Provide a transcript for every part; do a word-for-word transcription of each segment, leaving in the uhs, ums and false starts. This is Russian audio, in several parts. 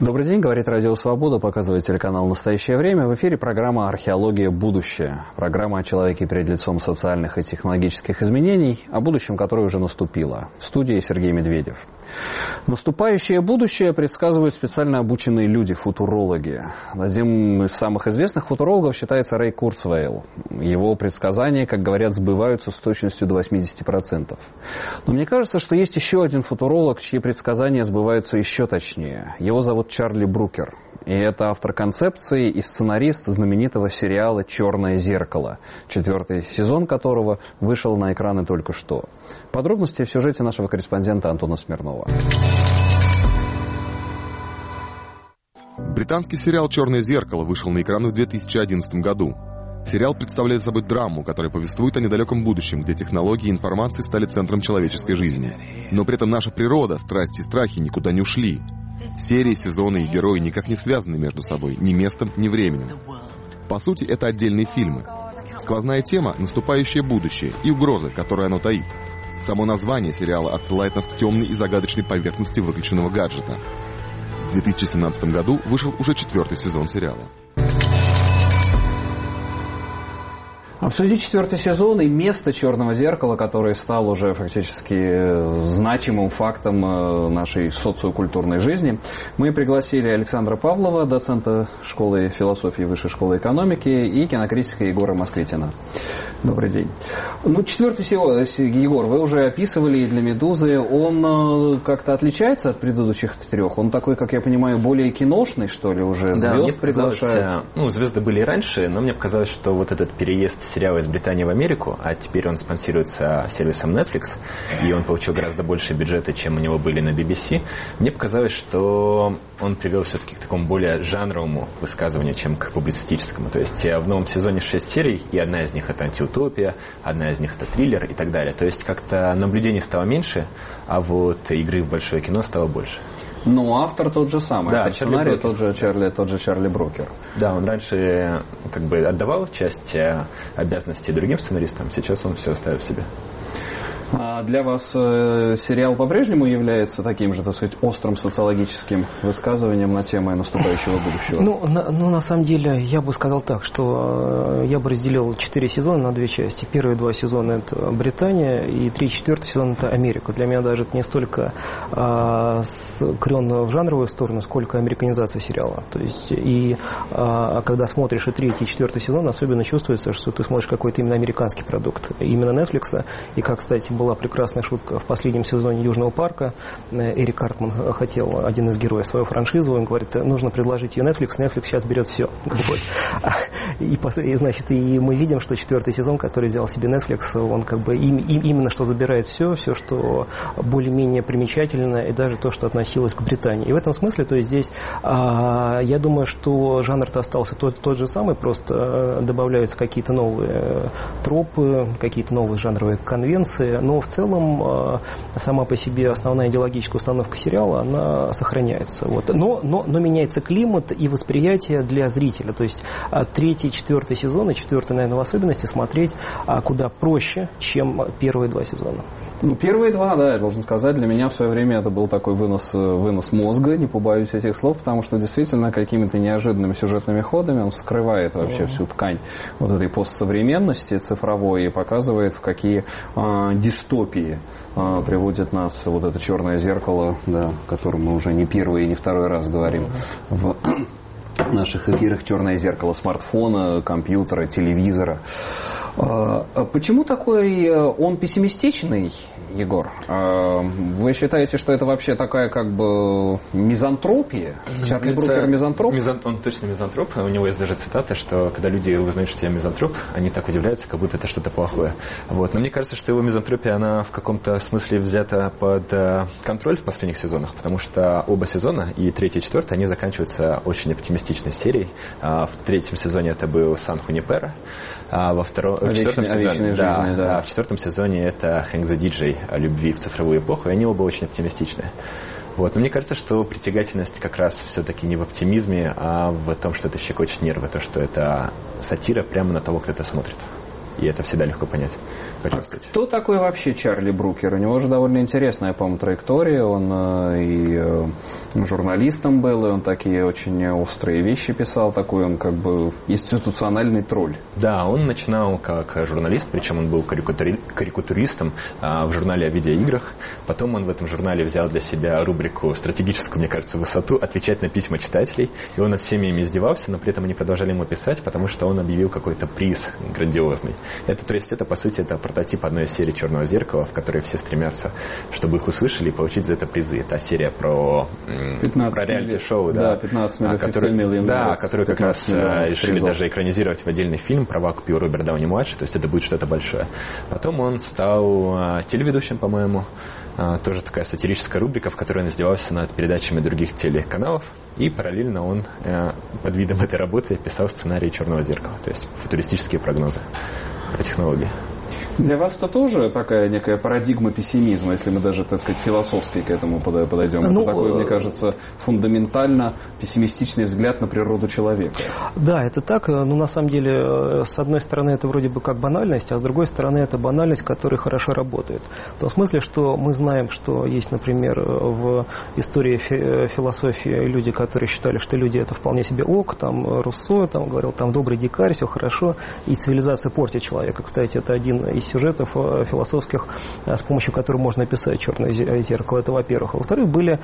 Добрый день, говорит Радио Свобода, показывает телеканал «Настоящее время». В эфире программа «Археология. Будущее». Программа о человеке перед лицом социальных и технологических изменений, о будущем, которое уже наступило. В студии Сергей Медведев. Наступающее будущее предсказывают специально обученные люди, футурологи. Одним из самых известных футурологов считается Рэй Курцвейл. Его предсказания, как говорят, сбываются с точностью до восемьдесят процентов. Но мне кажется, что есть еще один футуролог, чьи предсказания сбываются еще точнее. Его зовут Чарли Брукер. И это автор концепции и сценарист знаменитого сериала «Черное зеркало», четвертый сезон которого вышел на экраны только что. Подробности в сюжете нашего корреспондента Антона Смирнова. Британский сериал «Черное зеркало» вышел на экраны в две тысячи одиннадцатом году. Сериал представляет собой драму, которая повествует о недалеком будущем, где технологии и информация стали центром человеческой жизни. Но при этом наша природа, страсти и страхи никуда не ушли. Серии, сезоны и герои никак не связаны между собой, ни местом, ни временем. По сути, это отдельные фильмы. Сквозная тема — наступающее будущее и угрозы, которые оно таит. Само название сериала отсылает нас к темной и загадочной поверхности выключенного гаджета. В две тысячи семнадцатом году вышел уже четвертый сезон сериала. Обсудить четвертый сезон и место «Черного зеркала», которое стало уже фактически значимым фактом нашей социокультурной жизни, мы пригласили Александра Павлова, доцента школы философии Высшей школы экономики, и кинокритика Егора Москвитина. Добрый день. Ну, четвертый сезон, Егор, вы уже описывали и для «Медузы». Он как-то отличается от предыдущих трех? Он такой, как я понимаю, более киношный, что ли, уже? Да, звезд приглашают? Ну, звезды были и раньше, но мне показалось, что вот этот переезд сериала из Британии в Америку, а теперь он спонсируется сервисом Netflix, и он получил гораздо больше бюджета, чем у него были на би би си. Мне показалось, что он привел все-таки к такому более жанровому высказыванию, чем к публицистическому. То есть в новом сезоне шесть серий, и одна из них это антиутопия, одна из них это триллер и так далее. То есть как-то наблюдений стало меньше, а вот игры в большое кино стало больше. Но автор тот же самый, да, автор сценария тот же Чарли, тот же Чарли Брукер. Да, он раньше как бы отдавал часть обязанностей другим сценаристам, сейчас он все оставил себе. А для вас э, сериал по-прежнему является таким же, так сказать, острым социологическим высказыванием на тему наступающего будущего? Ну, на, ну, на самом деле, я бы сказал так, что э, я бы разделил четыре сезона на две части. Первые два сезона – это Британия, и три четвертый сезон – это Америка. Для меня даже это не столько э, скрён в жанровую сторону, сколько американизация сериала. То есть, и э, когда смотришь и третий, и четвертый сезон, особенно чувствуется, что ты смотришь какой-то именно американский продукт. Именно Netflix. И, как, кстати, была прекрасная шутка в последнем сезоне «Южного парка». Эрик Картман хотел, один из героев, свою франшизу. Он говорит, нужно предложить ее Netflix. Netflix сейчас берет все. Вот. И, и, значит, и мы видим, что четвертый сезон, который взял себе Netflix, он как бы им, им, именно что забирает все, все, что более-менее примечательно, и даже то, что относилось к Британии. И в этом смысле, то есть здесь, а, я думаю, что жанр-то остался тот, тот же самый, просто добавляются какие-то новые тропы, какие-то новые жанровые конвенции. Но в целом сама по себе основная идеологическая установка сериала, она сохраняется. Вот. Но, но, но меняется климат и восприятие для зрителя. То есть третий, четвертый сезон, и четвертый, наверное, в особенности, смотреть куда проще, чем первые два сезона. Ну, первые два, да, я должен сказать, для меня в свое время это был такой вынос, вынос мозга, не побоюсь этих слов, потому что действительно какими-то неожиданными сюжетными ходами он вскрывает вообще всю ткань вот этой постсовременности цифровой и показывает, в какие а, дистопии а, приводит нас вот это черное зеркало, да, о котором мы уже не первый и не второй раз говорим в наших эфирах. Черное зеркало смартфона, компьютера, телевизора. Почему такой он пессимистичный, Егор? Вы считаете, что это вообще такая как бы мизантропия? Чарли Брукер мизантроп? Мизан... Он точно мизантроп. У него есть даже цитата, что когда люди узнают, что я мизантроп, они так удивляются, как будто это что-то плохое. Вот. Но мне кажется, что его мизантропия, она в каком-то смысле взята под контроль в последних сезонах, потому что оба сезона, и третий, и четвертый, они заканчиваются очень оптимистичной серией. В третьем сезоне это был Сан Хунипера, а во втором... В четвертом, сезоне, жизни, да, да. в четвертом сезоне это Хэнк the ди джей о любви в цифровую эпоху, и они оба очень оптимистичные. Вот. Но мне кажется, что притягательность как раз все-таки не в оптимизме, а в том, что это щекочет нервы, то, что это сатира прямо на того, кто это смотрит. И это всегда легко понять, почувствовать. А кто такой вообще Чарли Брукер? У него же довольно интересная, по-моему, траектория. Он э, и э, журналистом был, и он такие очень острые вещи писал. Такой он как бы институциональный тролль. Да, он начинал как журналист, причем он был карикатури... карикатуристом а, в журнале о видеоиграх. Потом он в этом журнале взял для себя рубрику «Стратегическую, мне кажется, высоту», отвечать на письма читателей. И он над всеми ими издевался, но при этом они продолжали ему писать, потому что он объявил какой-то приз грандиозный. Это, то есть это, по сути, это прототип одной из серий «Черного зеркала», в которой все стремятся, чтобы их услышали и получить за это призы. Это серия про, про реалити-шоу, да, да, пятнадцать миллионов, да, которую как раз решили призов. Даже экранизировать в отдельный фильм про вакуум Роберт Дауни-младший, то есть это будет что-то большое. Потом он стал телеведущим, по-моему, тоже такая сатирическая рубрика, в которой он издевался над передачами других телеканалов, и параллельно он под видом этой работы писал сценарий «Черного зеркала», то есть футуристические прогнозы про технологии. Для вас это тоже такая некая парадигма пессимизма, если мы даже, так сказать, философски к этому подойдем. Ну, это такой, мне кажется, фундаментально пессимистичный взгляд на природу человека. Да, это так. Но на самом деле, с одной стороны, это вроде бы как банальность, а с другой стороны, это банальность, которая хорошо работает. В том смысле, что мы знаем, что есть, например, в истории философии люди, которые считали, что люди это вполне себе ок, там Руссо там говорил, там добрый дикарь, все хорошо, и цивилизация портит человека. Кстати, это один из сюжетов философских, с помощью которых можно описать «Черное зеркало». Это, во-первых. Во-вторых, были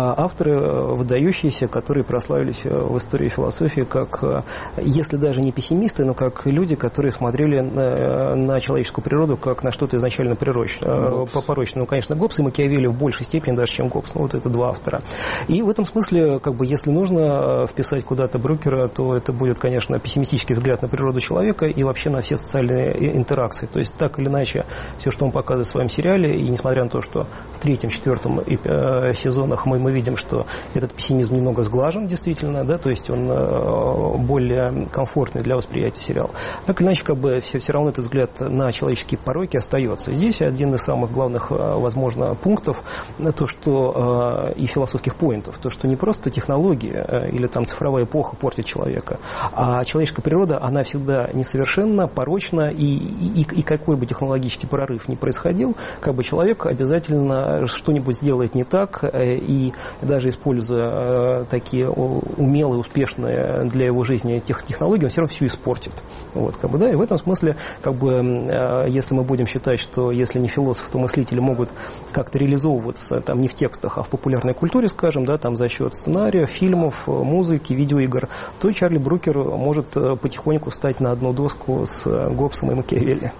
авторы выдающиеся, которые прославились в истории философии как, если даже не пессимисты, но как люди, которые смотрели на, на человеческую природу как на что-то изначально прирочное, порочное. Ну, конечно, Гоббс и Макиавелли в большей степени даже, чем Гоббс. Ну, вот это два автора. И в этом смысле, как бы, если нужно вписать куда-то Брукера, то это будет, конечно, пессимистический взгляд на природу человека и вообще на все социальные интеракции. То есть, так или иначе, все, что он показывает в своем сериале, и несмотря на то, что в третьем, четвертом э, сезонах мы, мы видим, что этот пессимизм немного сглажен, действительно, да, то есть он э, более комфортный для восприятия сериала. Так или иначе, как бы, все, все равно этот взгляд на человеческие пороки остается. Здесь один из самых главных, возможно, пунктов, то, что, э, и философских поинтов, то, что не просто технология э, или там цифровая эпоха портит человека, а человеческая природа, она всегда несовершенна, порочна, и, и, и какой бы технологический прорыв ни происходил, как бы человек обязательно что-нибудь сделает не так, и даже используя такие умелые, успешные для его жизни технологии, он все равно все испортит. Вот, как бы, да, и в этом смысле, как бы, если мы будем считать, что если не философы, то мыслители могут как-то реализовываться там не в текстах, а в популярной культуре, скажем, да, там за счет сценариев, фильмов, музыки, видеоигр, то Чарли Брукер может потихоньку встать на одну доску с Гоббсом и Макиавелли.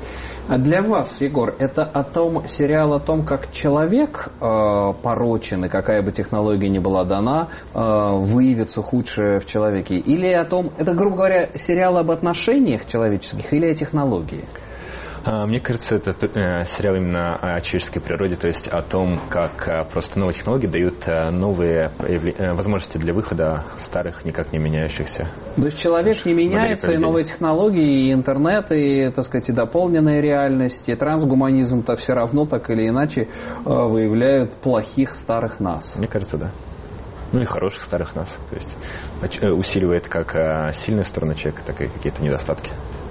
А для вас, Егор, это о том, сериал о том, как человек э, порочен, и какая бы технология ни была дана, э, выявится худшее в человеке? Или о том, это, грубо говоря, сериал об отношениях человеческих или о технологии? Мне кажется, это сериал именно о человеческой природе, то есть о том, как просто новые технологии дают новые возможности для выхода старых, никак не меняющихся. То есть человек не меняется, и новые технологии, и интернет, и, так сказать, и дополненная реальность, и трансгуманизм-то все равно так или иначе выявляют плохих старых нас. Мне кажется, да. Ну и хороших старых нас. То есть усиливает как сильные стороны человека, так и какие-то недостатки.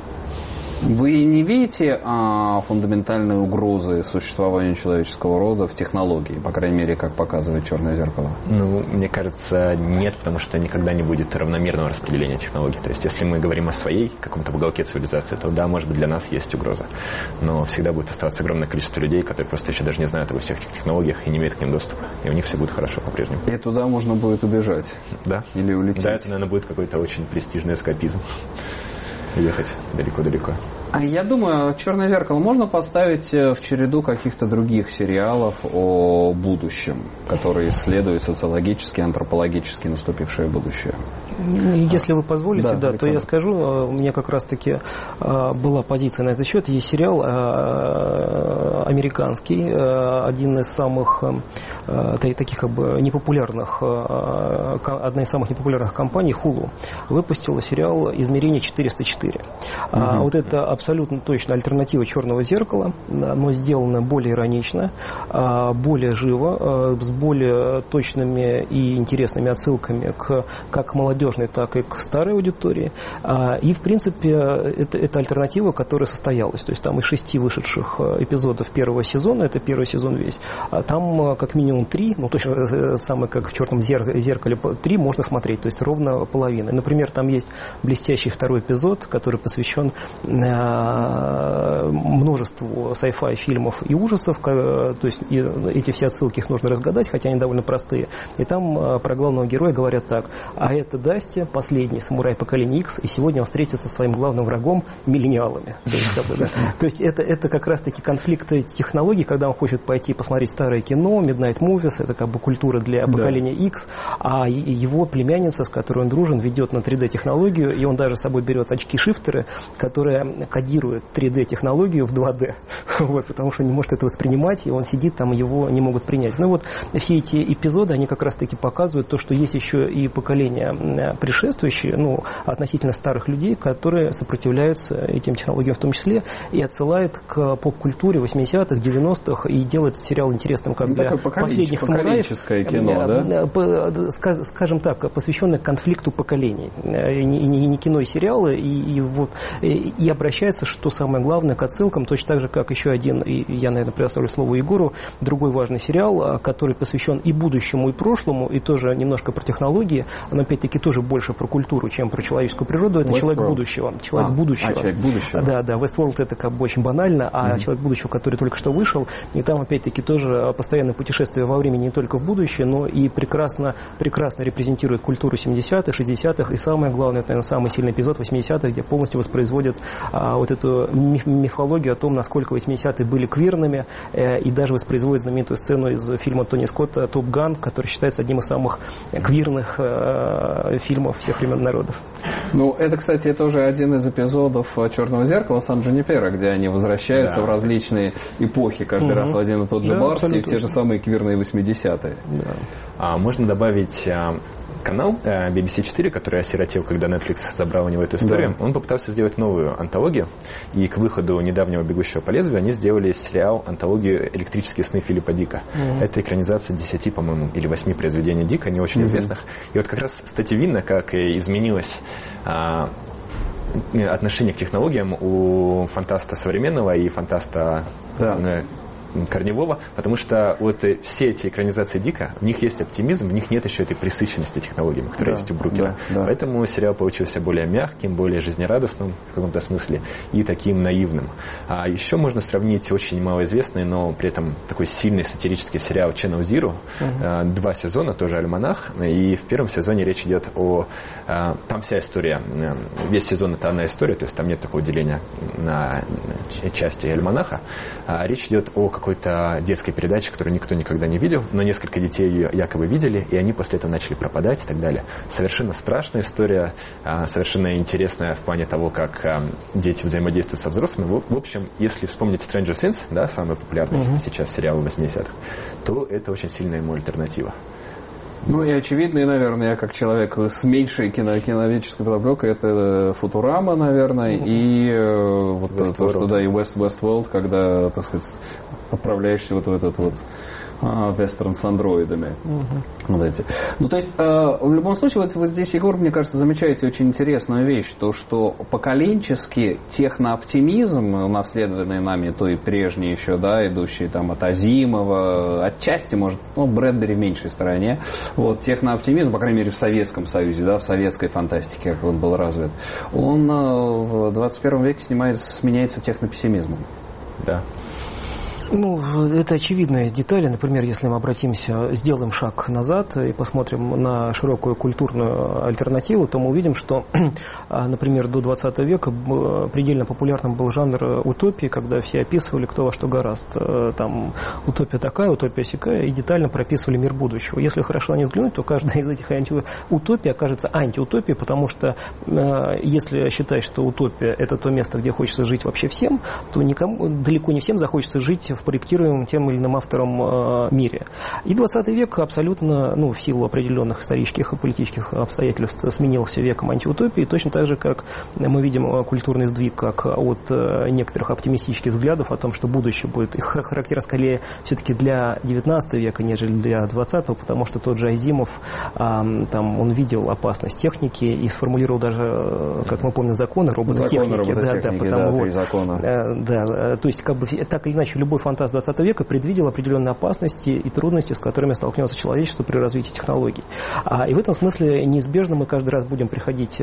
Вы не видите а, фундаментальные угрозы существования человеческого рода в технологии, по крайней мере, как показывает «Черное зеркало»? Ну, мне кажется, нет, потому что никогда не будет равномерного распределения технологий. То есть, если мы говорим о своей каком-то уголке цивилизации, то да, может быть, для нас есть угроза. Но всегда будет оставаться огромное количество людей, которые просто еще даже не знают обо всех этих технологиях и не имеют к ним доступа. И у них все будет хорошо по-прежнему. И туда можно будет убежать? Да. Или улететь? Да, это, наверное, будет какой-то очень престижный эскапизм. Ехать далеко-далеко. А я думаю, «Черное зеркало» можно поставить в череду каких-то других сериалов о будущем, которые исследуют социологически, антропологически наступившее будущее. Если вы позволите, да, да, то я скажу, у меня как раз-таки была позиция на этот счет. Есть сериал американский, один из самых таких как бы непопулярных, одна из самых непопулярных компаний, Hulu, выпустила сериал «Измерение четыреста четыре». Mm-hmm. Вот это абсолютно точно альтернатива «Черного зеркала», но сделано более иронично, более живо, с более точными и интересными отсылками к как молодежной, так и к старой аудитории. И, в принципе, это, это альтернатива, которая состоялась. То есть там из шести вышедших эпизодов первого сезона, это первый сезон весь, там как минимум три, ну точно самое как в «Черном зеркале», три можно смотреть, то есть ровно половина. Например, там есть блестящий второй эпизод, который посвящен множеству sci-fi фильмов и ужасов, то есть эти все отсылки их нужно разгадать, хотя они довольно простые. И там про главного героя говорят так: а это Дасти, последний самурай поколения X, и сегодня он встретится со своим главным врагом миллениалами. То есть, как бы, да. То есть это, это как раз-таки конфликт технологий, когда он хочет пойти посмотреть старое кино, Midnight Movies, это как бы культура для поколения да. X, а его племянница, с которой он дружен, ведет на три дэ-технологию, и он даже с собой берет очки-шифтеры, которые кодируют три дэ-технологию в два дэ, вот, потому что не может это воспринимать, и он сидит там, его не могут принять. Ну вот все эти эпизоды, они как раз-таки показывают то, что есть еще и поколение предшествующие, ну, относительно старых людей, которые сопротивляются этим технологиям в том числе, и отсылает к поп-культуре восьмидесятых, девяностых, и делает сериал интересным как ну, для последних самураев. Кино, да? Скажем так, посвященное конфликту поколений. И не, не кино и сериалы, и, и, вот, и, и обращается, что самое главное, к отсылкам, точно так же, как еще один, и я, наверное, предоставлю слово Егору, другой важный сериал, который посвящен и будущему, и прошлому, и тоже немножко про технологии, но опять-таки тоже больше про культуру, чем про человеческую природу. Это Westworld. Человек будущего. Человек а, будущего. А, человек будущего. Да, да. Westworld это как бы очень банально, а mm-hmm. человек будущего, который только что вышел, и там опять-таки тоже постоянное путешествие во времени не только в будущее, но и прекрасно, прекрасно репрезентирует культуру семидесятых, шестидесятых, и самое главное, это, наверное, самый сильный эпизод восьмидесятых, где полностью воспроизводят а, вот эту миф- мифологию о том, насколько восьмидесятые были квирными, э, и даже воспроизводят знаменитую сцену из фильма Тони Скотта «Топ Ган», который считается одним из самых квирных э, фильмов всех времен народов. Ну, это, кстати, тоже один из эпизодов «Черного зеркала» Сан-Джунипера, где они возвращаются да. в различные эпохи, каждый угу. раз в один и тот же да, бар, и в те же самые квирные восьмидесятые. Да. А, можно добавить а, канал а, би би си четыре, который осиротел, когда Netflix забрал у него эту историю. Да. Он попытался сделать новую антологию, и к выходу недавнего «Бегущего по лезвию» они сделали сериал, антологию «Электрические сны» Филиппа Дика. Угу. Это экранизация десяти, по-моему, или восьми произведений Дика, не очень угу. известных. И вот как раз, кстати, видно, как изменилось а, отношение к технологиям у фантаста современного и фантаста да. корневого, потому что вот все эти экранизации Дика, в них есть оптимизм, в них нет еще этой пресыщенности технологиями, которая да, есть у Брукера. Да, да. Поэтому сериал получился более мягким, более жизнерадостным в каком-то смысле и таким наивным. А еще можно сравнить очень малоизвестный, но при этом такой сильный сатирический сериал Channel Zero. Uh-huh. Два сезона, тоже альманах, и в первом сезоне речь идет о... Там вся история, весь сезон это одна история, то есть там нет такого деления на части альманаха. Речь идет о какой-то детской передаче, которую никто никогда не видел, но несколько детей ее якобы видели, и они после этого начали пропадать и так далее. Совершенно страшная история, совершенно интересная в плане того, как дети взаимодействуют со взрослыми. В общем, если вспомнить Stranger Things, да, самый популярный uh-huh. сейчас сериал восьмидесятых, то это очень сильная ему альтернатива. Ну и очевидно, и, наверное, я как человек с меньшей кино, киноведческой подоплекой, это Футурама, наверное, mm-hmm. и э, вот West то, что да, и West, Westworld, когда, так сказать, отправляешься вот в этот вот вестерн с андроидами. Uh-huh. Вот эти. Ну, то есть, э, в любом случае, вот, вот здесь, Егор, мне кажется, замечаете очень интересную вещь, то, что поколенчески технооптимизм, унаследованный нами, то и прежний еще, да, идущий там от Азимова, отчасти, может, ну, Брэдбери в меньшей стороне, вот, технооптимизм, по крайней мере, в Советском Союзе, да, в советской фантастике, как он был развит, он э, в двадцать первом веке снимается, сменяется технопессимизмом. Да. Ну, это очевидные детали. Например, если мы обратимся, сделаем шаг назад и посмотрим на широкую культурную альтернативу, то мы увидим, что, например, до двадцатого века предельно популярным был жанр утопии, когда все описывали, кто во что гораст. Там утопия такая, утопия сякая, и детально прописывали мир будущего. Если хорошо на них взглянуть, то каждая из этих антиутопий окажется антиутопией, потому что если считать, что утопия – это то место, где хочется жить вообще всем, то никому, далеко не всем захочется жить в проектируемом тем или иным автором э, мире. И двадцатый век абсолютно, ну, в силу определенных исторических и политических обстоятельств сменился веком антиутопии, точно так же, как мы видим культурный сдвиг как от э, некоторых оптимистических взглядов о том, что будущее будет характерно скорее все-таки для девятнадцатого века, нежели для двадцатого, потому что тот же Азимов, э, там, он видел опасность техники и сформулировал даже, как мы помним, законы робототехники. Законы робототехники, да, да, потому, да, вот, три закона. Э, да, то есть, как бы, так или иначе, любой фантаст двадцатого века предвидел определенные опасности и трудности, с которыми столкнется человечество при развитии технологий. А, и в этом смысле неизбежно мы каждый раз будем приходить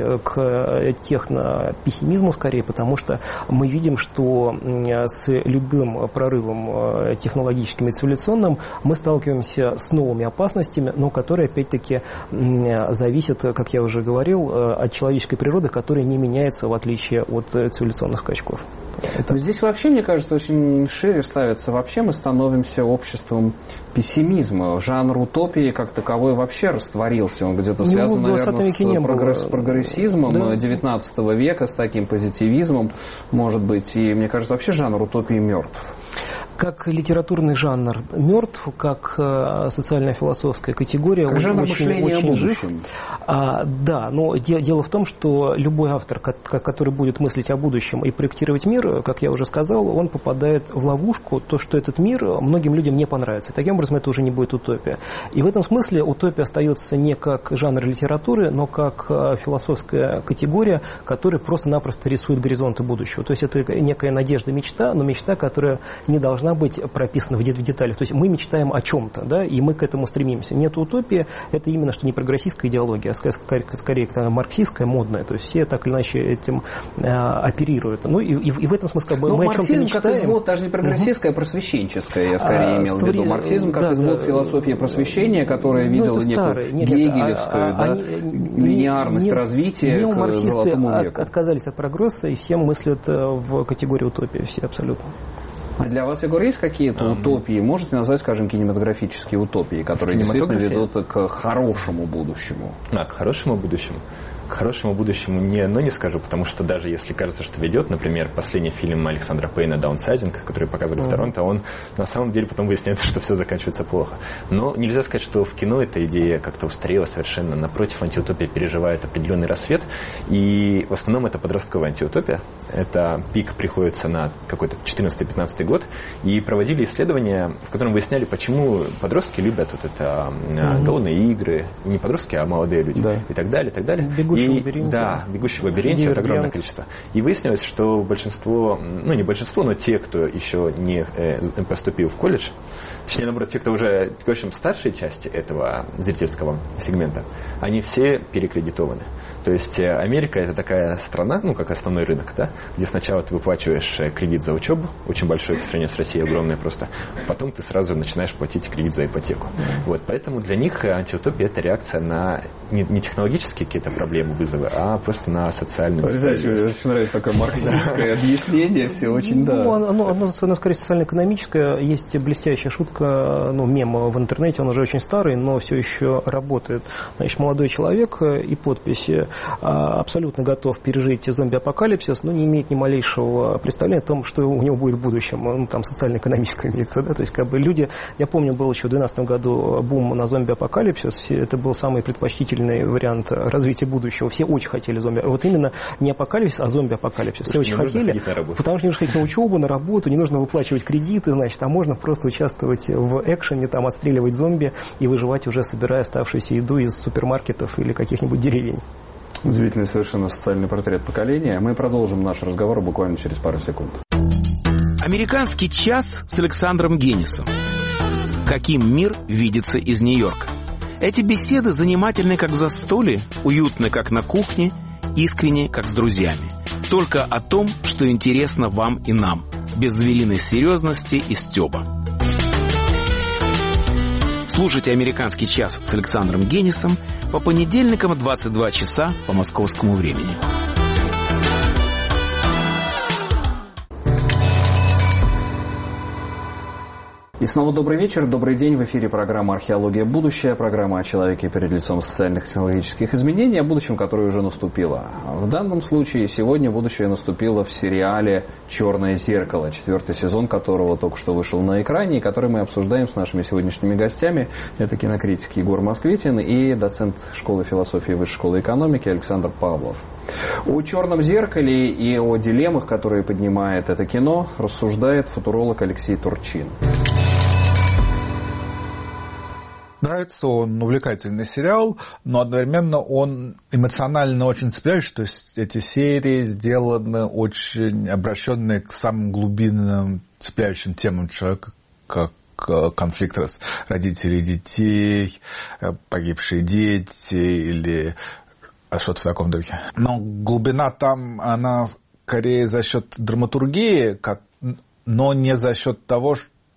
к технопессимизму скорее, потому что мы видим, что с любым прорывом технологическим и цивилизационным мы сталкиваемся с новыми опасностями, но которые, опять-таки, зависят, как я уже говорил, от человеческой природы, которая не меняется в отличие от цивилизационных скачков. Это... Здесь вообще, мне кажется, очень шире ставится. Вообще мы становимся обществом пессимизма. Жанр утопии как таковой вообще растворился. Он где-то связан, наверное, с прогресс... прогрессизмом да. девятнадцатого века, с таким позитивизмом, может быть. И мне кажется, вообще жанр утопии мертв. Как литературный жанр мертв, как социально-философская категория, как он жанр очень, очень жив. А, да, но де, дело в том, что любой автор, который будет мыслить о будущем и проектировать мир, как я уже сказал, он попадает в ловушку, то, что этот мир многим людям не понравится. И таким образом это уже не будет утопия. И в этом смысле утопия остается не как жанр литературы, но как философская категория, которая просто-напросто рисует горизонты будущего. То есть это некая надежда, мечта, но мечта, которая не должна быть прописана в деталях. То есть мы мечтаем о чем-то, да, и мы к этому стремимся. Нет утопии, это именно что не прогрессистская идеология, а скорее, скорее марксистская, модная. То есть все так или иначе этим э, оперируют. Ну и, и, и в этом смысле как бы, мы о чем-то мечтаем. Как извод, даже не прогрессистская, угу. а просвещенческая, я скорее а, имел в виду. Марксизм как да, извод да, философии просвещения, которая ну, видела некую нет, гегелевскую а, да, они, линеарность не, развития не, к золотому веку. От, отказались от прогресса и все мыслят в категории утопии, все абсолютно. А для вас, Егор, есть какие-то um, утопии? Можете назвать, скажем, кинематографические утопии, которые действительно ведут к хорошему будущему? А, к хорошему будущему? К хорошему будущему не, но не скажу, потому что даже если кажется, что ведет, например, последний фильм Александра Пейна «Даунсайзинг», который показывали mm-hmm. в Торонто, он на самом деле потом выясняется, что все заканчивается плохо. Но нельзя сказать, что в кино эта идея как-то устарела совершенно. Напротив, антиутопия переживает определенный рассвет, и в основном это подростковая антиутопия. Это пик приходится на какой-то четырнадцатый-пятнадцатый год, и проводили исследования, в котором выясняли, почему подростки любят вот это mm-hmm. голодные игры, не подростки, а молодые люди, да. и так далее, и так далее. И, да, «Бегущий в лабиринте» это огромное количество. И выяснилось, что большинство, ну не большинство, но те, кто еще не э, поступил в колледж, точнее, наоборот, те, кто уже, в общем, старшей части этого зрительского сегмента, они все перекредитованы. То есть Америка это такая страна, ну как основной рынок, да, где сначала ты выплачиваешь кредит за учебу, очень большой по сравнению с Россией, огромный просто, потом ты сразу начинаешь платить кредит за ипотеку. Mm-hmm. Вот, поэтому для них антиутопия это реакция на не, не технологические какие-то проблемы, вызовы, а просто на социальную действительность. Мне очень нравится такое марксистское объяснение, все очень, да. Ну, оно, оно, оно скорее социально-экономическое, есть блестящая шутка, ну, мем в интернете, он уже очень старый, но все еще работает. Значит, молодой человек и подпись абсолютно готов пережить зомби-апокалипсис, но не имеет ни малейшего представления о том, что у него будет в будущем, ну, там социально-экономическое имеется, да, то есть как бы люди, я помню, был еще в две тысячи двенадцатом году бум на зомби-апокалипсис, это был самый предпочтительный вариант развития будущего, все очень хотели зомби, вот именно не апокалипсис, а зомби-апокалипсис, все очень хотели, потому что не нужно ходить на учебу, на работу, не нужно выплачивать кредиты, значит, а можно просто участвовать в экшене, там, отстреливать зомби и выживать уже, собирая оставшуюся еду из супермаркетов или каких-нибудь деревень. Удивительный совершенно социальный портрет поколения. Мы продолжим наш разговор буквально через пару секунд. Американский час с Александром Генисом. Каким мир видится из Нью-Йорка? Эти беседы занимательны, как в застолье, уютны, как на кухне, искренне, как с друзьями. Только о том, что интересно вам и нам. без звериной серьезности и стёба. Слушайте «Американский час» с Александром Генисом по понедельникам в двадцать два часа по московскому времени. И снова добрый вечер, добрый день. В эфире программа «Археология. Будущее», программа о человеке перед лицом социальных и технологических изменений, о будущем, которое уже наступило. В данном случае сегодня будущее наступило в сериале «Черное зеркало», четвертый сезон которого только что вышел на экране, и который мы обсуждаем с нашими сегодняшними гостями. Это кинокритик Егор Москвитин и доцент школы философии Высшей школы экономики Александр Павлов. О «Черном зеркале» и о дилеммах, которые поднимает это кино, рассуждает футуролог Алексей Турчин. Нравится он, увлекательный сериал, но одновременно он эмоционально очень цепляющий, то есть эти серии сделаны очень обращенные к самым глубинным цепляющим темам человека, как конфликт родителей и детей, погибшие дети или что-то в таком духе. Но глубина там, она скорее за счет драматургии, но не за счет того,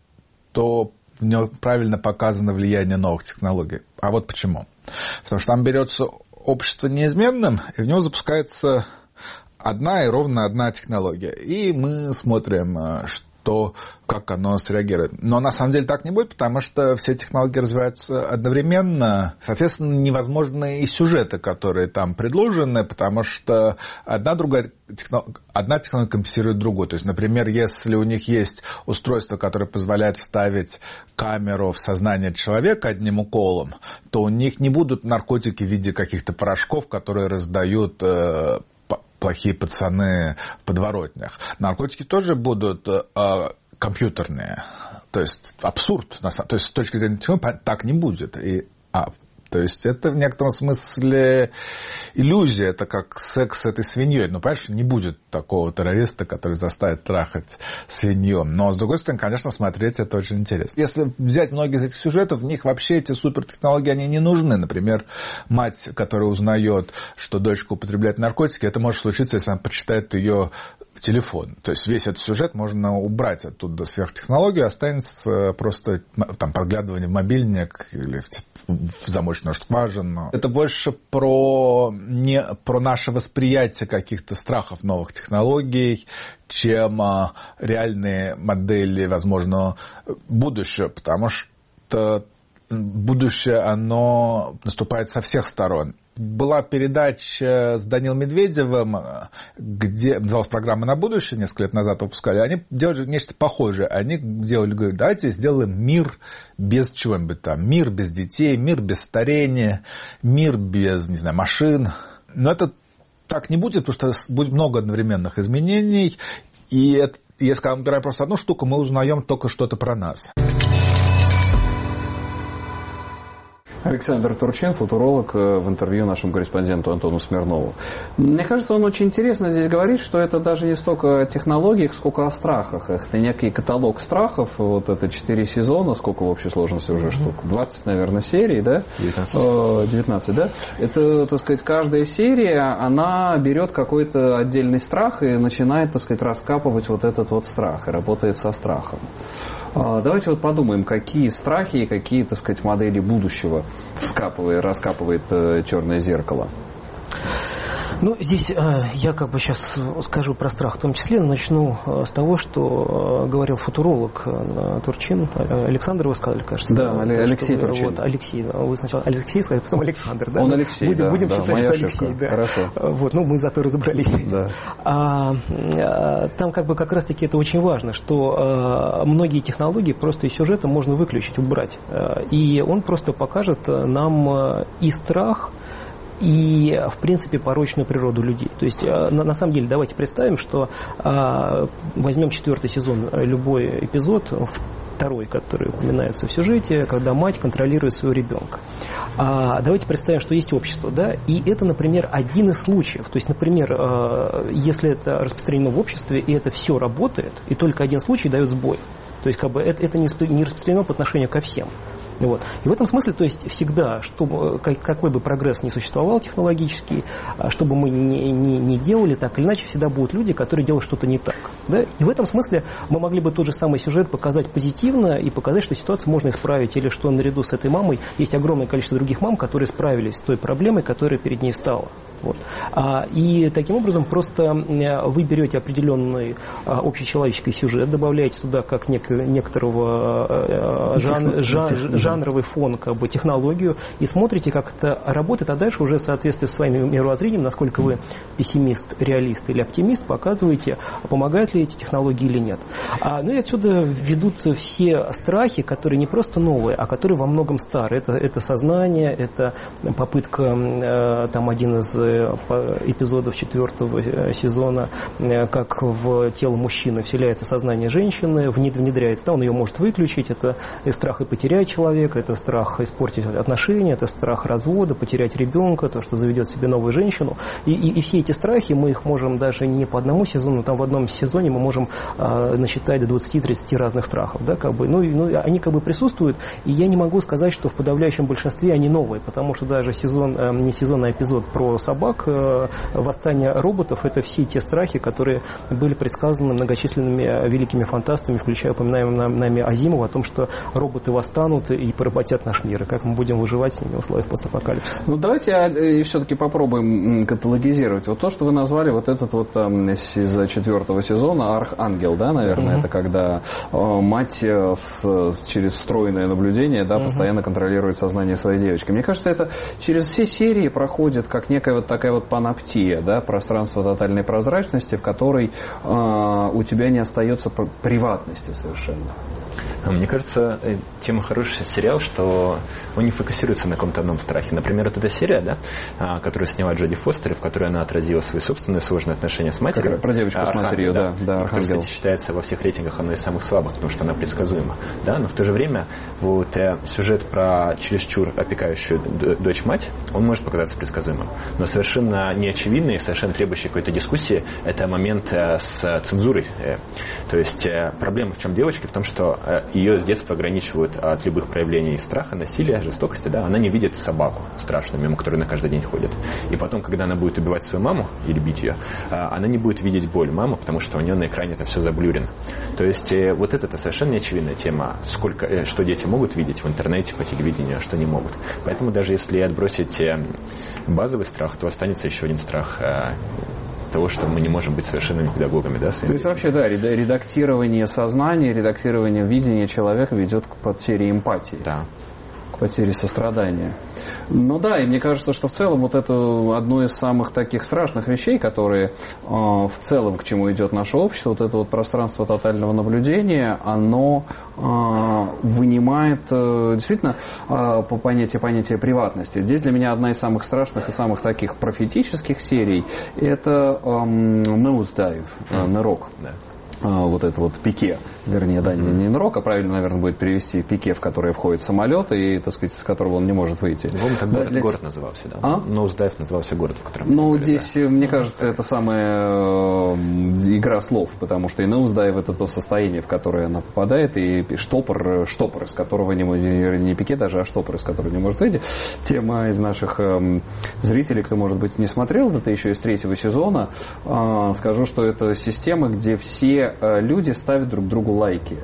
что в нем правильно показано влияние новых технологий. А вот почему. Потому что там берется общество неизменным, и в него запускается одна и ровно одна технология. И мы смотрим, что, как оно среагирует. Но на самом деле так не будет, потому что все технологии развиваются одновременно. Соответственно, невозможны и сюжеты, которые там предложены, потому что одна, другая технология, одна технология компенсирует другую. То есть, например, если у них есть устройство, которое позволяет вставить камеру в сознание человека одним уколом, то у них не будут наркотики в виде каких-то порошков, которые раздают э, плохие пацаны в подворотнях. Наркотики тоже будут э, компьютерные. То есть абсурд. То есть с точки зрения технологии так не будет. И, а, то есть это в некотором смысле иллюзия. Это как секс с этой свиньей. Ну, понимаешь, не будет такого террориста, который заставит трахать свинью. Но, с другой стороны, конечно, смотреть это очень интересно. Если взять многие из этих сюжетов, в них вообще эти супертехнологии, они не нужны. Например, мать, которая узнает, что дочка употребляет наркотики, это может случиться, если она почитает ее телефон. То есть весь этот сюжет можно убрать оттуда сверхтехнологию, останется просто там подглядывание в мобильник или в, в замочную скважину. Это больше про, не, про наше восприятие каких-то страхов новых технологий, чем а, реальные модели, возможно, будущего, потому что будущее, оно наступает со всех сторон. Была передача с Данилом Медведевым, где называлась «Программа на будущее», несколько лет назад выпускали. Они делали нечто похожее. Они делали, говорят, давайте сделаем мир без чего-нибудь там. Мир без детей, мир без старения, мир без, не знаю, машин. Но это так не будет, потому что будет много одновременных изменений. И это, если мы убираем просто одну штуку, мы узнаем только что-то про нас. Александр Турчин, футуролог, в интервью нашему корреспонденту Антону Смирнову. Мне кажется, он очень интересно здесь говорит, что это даже не столько о технологиях, сколько о страхах. Это некий каталог страхов. Вот это четыре сезона, сколько в общей сложности уже штук? двадцать, наверное, серий, да? девятнадцать. девятнадцать, да? Это, так сказать, каждая серия, она берет какой-то отдельный страх и начинает, так сказать, раскапывать вот этот вот страх и работает со страхом. Давайте вот подумаем, какие страхи и какие, так сказать, модели будущего вскапывает, раскапывает «Черное зеркало». Ну, здесь э, я как бы сейчас скажу про страх в том числе, но начну э, с того, что э, говорил футуролог э, Турчин. Александр вы сказали, кажется. Да, да Алексей что, Турчин. Вот, Алексей, вы сначала Алексей сказали, потом Александр. Да? Он Алексей, будем, да. Будем да, считать, что ошибка. Алексей, да. Хорошо. Вот, ну, мы зато разобрались. Да. А, а, там как бы как раз-таки это очень важно, что а, многие технологии просто из сюжета можно выключить, убрать. А, и он просто покажет нам и страх, и, в принципе, порочную природу людей. То есть, на, на самом деле, давайте представим, что а, возьмем четвертый сезон, любой эпизод, второй, который упоминается в сюжете, когда мать контролирует своего ребенка. А, давайте представим, что есть общество, да, и это, например, один из случаев. То есть, например, а, если это распространено в обществе, и это все работает, и только один случай дает сбой. То есть, как бы, это, это не распространено по отношению ко всем. Вот. И в этом смысле, то есть всегда, чтобы, какой бы прогресс ни существовал технологический, что бы мы ни, ни, ни делали, так или иначе, всегда будут люди, которые делают что-то не так. Да? И в этом смысле мы могли бы тот же самый сюжет показать позитивно и показать, что ситуацию можно исправить, или что наряду с этой мамой есть огромное количество других мам, которые справились с той проблемой, которая перед ней стала. Вот. А, и таким образом просто вы берете определенный а, общечеловеческий сюжет, добавляете туда как нек, некоторого а, жан, жан, жанровый фон, как бы технологию, и смотрите, как это работает, а дальше уже в соответствии с своим мировоззрением, насколько вы пессимист, реалист или оптимист, показываете, помогают ли эти технологии или нет. А, ну и отсюда ведутся все страхи, которые не просто новые, а которые во многом старые. Это, это сознание, это попытка, э, там один из эпизодов четвертого сезона, как в тело мужчины вселяется сознание женщины, внедряется, да, он ее может выключить, это и страх и потерять человека, это страх испортить отношения, это страх развода, потерять ребенка, то, что заведет себе новую женщину. И, и, и все эти страхи, мы их можем даже не по одному сезону, там в одном сезоне мы можем а, насчитать до двадцати-тридцати разных страхов. Да, как бы, ну, ну, они как бы присутствуют, и я не могу сказать, что в подавляющем большинстве они новые, потому что даже сезон, не сезон, а эпизод про собак, восстание роботов, это все те страхи, которые были предсказаны многочисленными великими фантастами, включая упоминаемым нами Азимова, о том, что роботы восстанут и поработят наш мир, и как мы будем выживать с ними в условиях постапокалипсиса. Ну, давайте все-таки попробуем каталогизировать. Вот то, что вы назвали вот этот вот из четвертого сезона архангел, да, наверное, uh-huh. это когда мать с, через встроенное наблюдение, да, uh-huh. постоянно контролирует сознание своей девочки. Мне кажется, это через все серии проходит как некая вот такая вот паноптия, да, пространство тотальной прозрачности, в которой э, у тебя не остается приватности совершенно. Мне кажется, тема хороший сериал, что он не фокусируется на каком-то одном страхе. Например, вот эта серия, да, которую сняла Джоди Фостер, в которой она отразила свои собственные сложные отношения с матерью. Как, про девочку а, с матерью, да. да, да которая, кстати, считается во всех рейтингах одной из самых слабых, потому что она предсказуема. Да? Но в то же время вот, э, сюжет про чересчур опекающую дочь-мать, он может показаться предсказуемым. Но совершенно неочевидный, совершенно требующий какой-то дискуссии, это момент э, с цензурой. Э, то есть э, проблема в чем девочки? В том, что э, ее с детства ограничивают от любых проявлений страха, насилия, жестокости, да, она не видит собаку страшную, мимо которой она каждый день ходит. И потом, когда она будет убивать свою маму или бить ее, она не будет видеть боль мамы, потому что у нее на экране это все заблюрено. То есть вот это совершенно неочевидная тема, сколько, что дети могут видеть в интернете, по телевидению, а что не могут. Поэтому даже если отбросить базовый страх, то останется еще один страх того, что мы не можем быть совершенными педагогами. Да, то есть вообще, да, редактирование сознания, редактирование видения человека ведет к потере эмпатии. Да. К потере сострадания. Ну да, и мне кажется, что в целом вот это одно из самых таких страшных вещей, которые э, в целом к чему идет наше общество, вот это вот пространство тотального наблюдения, оно э, вынимает э, действительно э, по понятию, понятие приватности. Здесь для меня одна из самых страшных и самых таких профетических серий – это э, Nosedive, э, нырок. Да. Вот это вот пике, вернее, да, не, не нырок, а правильно, наверное, будет перевести пике, в которое входит самолет, и, так сказать, с которого он не может выйти. Помню, как город, для... город назывался, да? А? Nosedive назывался город, в котором... Ну, здесь, да. Мне кажется, это самая игра слов, потому что и Nosedive — это то состояние, в которое она попадает, и штопор, штопор, из которого не, не пике даже, а штопор, из которого не может выйти. Тема из наших э, зрителей, кто, может быть, не смотрел, это еще из третьего сезона, э, скажу, что это система, где все люди ставят друг другу лайки.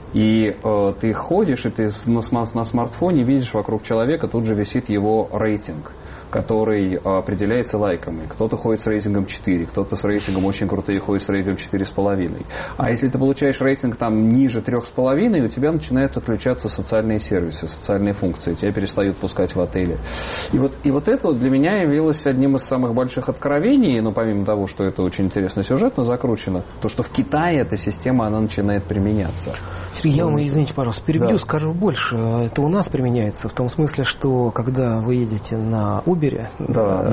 И э, ты ходишь, и ты на, на смартфоне видишь вокруг человека, тут же висит его рейтинг, который определяется лайками. Кто-то ходит с рейтингом четыре, кто-то с рейтингом очень крутые ходит с рейтингом четыре с половиной. А если ты получаешь рейтинг там ниже трех с половиной, у тебя начинают отключаться социальные сервисы, социальные функции, тебя перестают пускать в отели. И вот, и вот это вот для меня явилось одним из самых больших откровений, ну, помимо того, что это очень интересно сюжетно закручено, то, что в Китае эта система, она начинает применяться. Сергей, я вам, извините, пожалуйста, перебью, да. Скажу больше. Это у нас применяется в том смысле, что когда вы едете на Uber Uber да,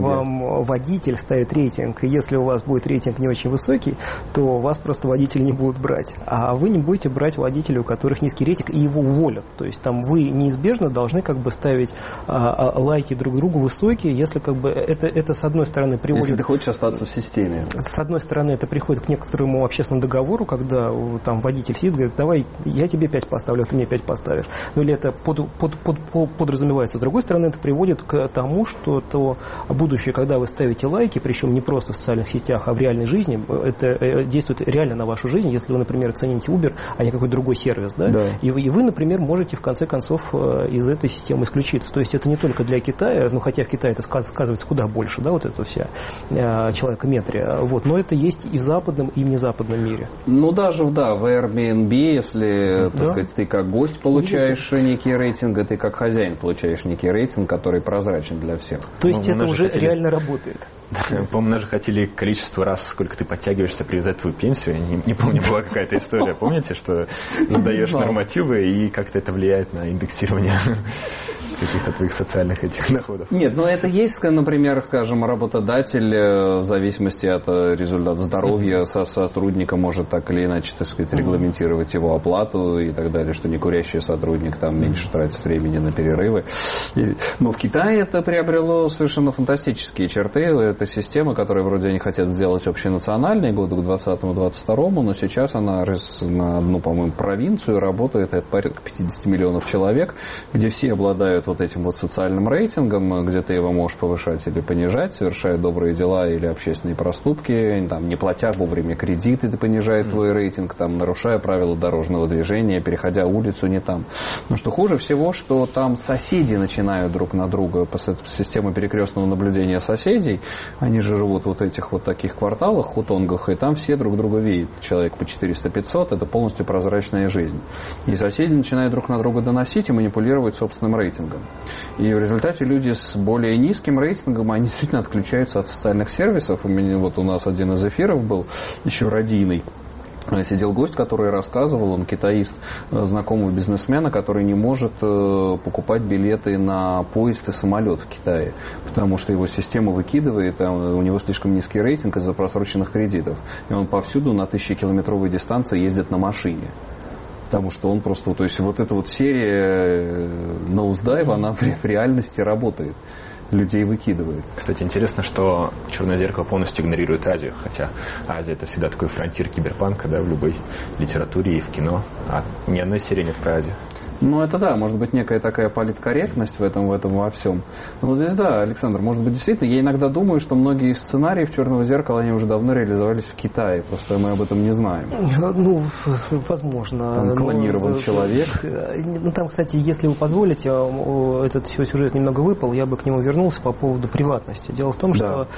вам водитель ставит рейтинг, и если у вас будет рейтинг не очень высокий, то вас просто водители не будут брать. А вы не будете брать водителей, у которых низкий рейтинг, и его уволят. То есть там вы неизбежно должны как бы ставить а, а, лайки друг другу высокие, если как бы это, это с одной стороны приводит... Если ты хочешь остаться в системе. С одной стороны, это приходит к некоторому общественному договору, когда там водитель сидит, говорит, давай, я тебе пять поставлю, а ты мне пять поставишь. Ну или это под, под, под, под, подразумевается. С другой стороны, это приводит к тому, что то будущее, когда вы ставите лайки, причем не просто в социальных сетях, а в реальной жизни, это действует реально на вашу жизнь, если вы, например, цените Uber, а не какой-то другой сервис, да? Да. И, вы, и вы, например, можете в конце концов из этой системы исключиться. То есть это не только для Китая, ну хотя в Китае это сказывается куда больше, да, вот эта вся человекометрия, вот, но это есть и в западном, и в незападном мире. Ну даже, да, в Airbnb, если, так да. сказать, ты как гость получаешь Видите? некий рейтинг, а ты как хозяин получаешь некий рейтинг, который прозрачен для всех. То есть ну, это уже хотели... реально работает. По-моему, даже хотели количество раз, сколько ты подтягиваешься, привязать твою пенсию. Не, не помню, была какая-то история. Помните, что задаешь нормативы, и как-то это влияет на индексирование каких-то твоих социальных этих доходов? Нет, ну это есть, например, скажем, работодатель в зависимости от результата здоровья mm-hmm. со сотрудника может так или иначе, так сказать, регламентировать его оплату и так далее, что некурящий сотрудник там меньше тратит времени на перерывы. И, но в Китае это приобрело совершенно фантастические черты. Это система, которую вроде они хотят сделать общенациональной году к двадцатому двадцать второму, но сейчас она на одну, по-моему, провинцию работает, это порядка пятьдесят миллионов человек, где все обладают вот этим вот социальным рейтингом, где ты его можешь повышать или понижать, совершая добрые дела или общественные проступки, там, не платя вовремя кредиты, ты понижает mm-hmm. твой рейтинг, там, нарушая правила дорожного движения, переходя улицу не там. Но что хуже всего, что там соседи начинают друг на друга по системе перекрестного наблюдения соседей, они же живут вот в этих вот таких кварталах, хутонгах, и там все друг друга видят. Человек по четыреста-пятьсот, это полностью прозрачная жизнь. И соседи начинают друг на друга доносить и манипулировать собственным рейтингом. И в результате люди с более низким рейтингом, они действительно отключаются от социальных сервисов. У меня вот у нас один из эфиров был еще радийный. Сидел гость, который рассказывал, он китаист, знакомый бизнесмена, который не может покупать билеты на поезд и самолет в Китае, потому что его система выкидывает, а у него слишком низкий рейтинг из-за просроченных кредитов. И он повсюду на тысячекилометровой дистанции ездит на машине. Потому что он просто, то есть вот эта вот серия ноуздайв, она в реальности работает. Людей выкидывает. Кстати, интересно, что «Черное зеркало» полностью игнорирует Азию, хотя Азия — это всегда такой фронтир киберпанка, да, в любой литературе и в кино, а ни одной серии нет про Азию. Ну, это да, может быть, некая такая политкорректность в этом, в этом во всем. Но вот здесь, да, Александр, может быть, действительно, я иногда думаю, что многие сценарии «Черного зеркала», они уже давно реализовались в Китае, просто мы об этом не знаем. Ну, возможно. Там клонирован ну, человек. Ну, там, кстати, если вы позволите, этот сюжет немного выпал, я бы к нему вернулся по поводу приватности. Дело в том, что, да.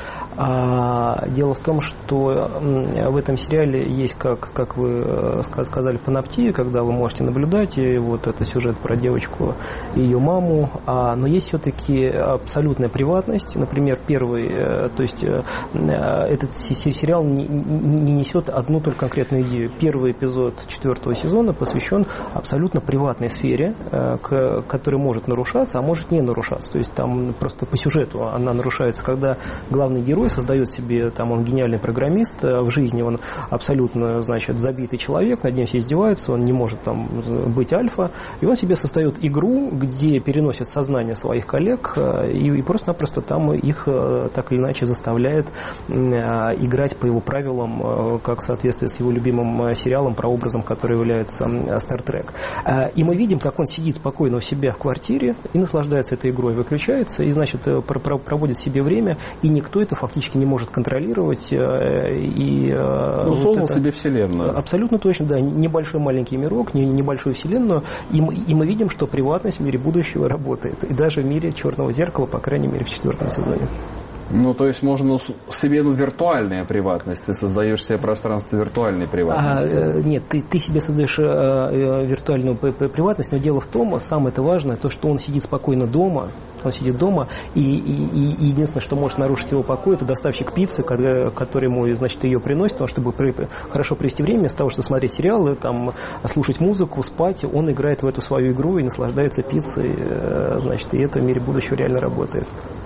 а, дело в том, что в этом сериале есть, как, как вы сказали, паноптия, когда вы можете наблюдать, и вот это сюжет про девочку и ее маму, а, но есть все-таки абсолютная приватность. Например, первый, то есть этот сериал не, не несет одну только конкретную идею. Первый эпизод четвертого сезона посвящен абсолютно приватной сфере, к, которая может нарушаться, а может не нарушаться. То есть там просто по сюжету она нарушается, когда главный герой создает себе, там он гениальный программист, в жизни он абсолютно, значит, забитый человек, над ним все издеваются, он не может там быть альфа, и он себе создает игру, где переносит сознание своих коллег и, и просто-напросто там их так или иначе заставляет играть по его правилам, как в соответствии с его любимым сериалом, прообразом, который является Star Trek. И мы видим, как он сидит спокойно у себя в квартире и наслаждается этой игрой, выключается и, значит, проводит себе время, и никто это фактически не может контролировать. И, ну, вот создал себе вселенную. Абсолютно точно, да. Небольшой маленький мирок, небольшую вселенную. И мы, и мы видим, что приватность в мире будущего работает. И даже в мире «Черного зеркала», по крайней мере, в четвертом сезоне. Ну, то есть можно себе, ну, виртуальная приватность. Ты создаешь себе пространство виртуальной приватности. А, нет, ты, ты себе создаешь а, виртуальную приватность, но дело в том, самое это важное, то, что он сидит спокойно дома, он сидит дома, и, и, и единственное, что может нарушить его покой, это доставщик пиццы, который ему, значит, ее приносит, потому чтобы хорошо провести время, вместо того, чтобы смотреть сериалы, там, слушать музыку, спать, он играет в эту свою игру и наслаждается пиццей, значит, и это в мире будущего реально работает.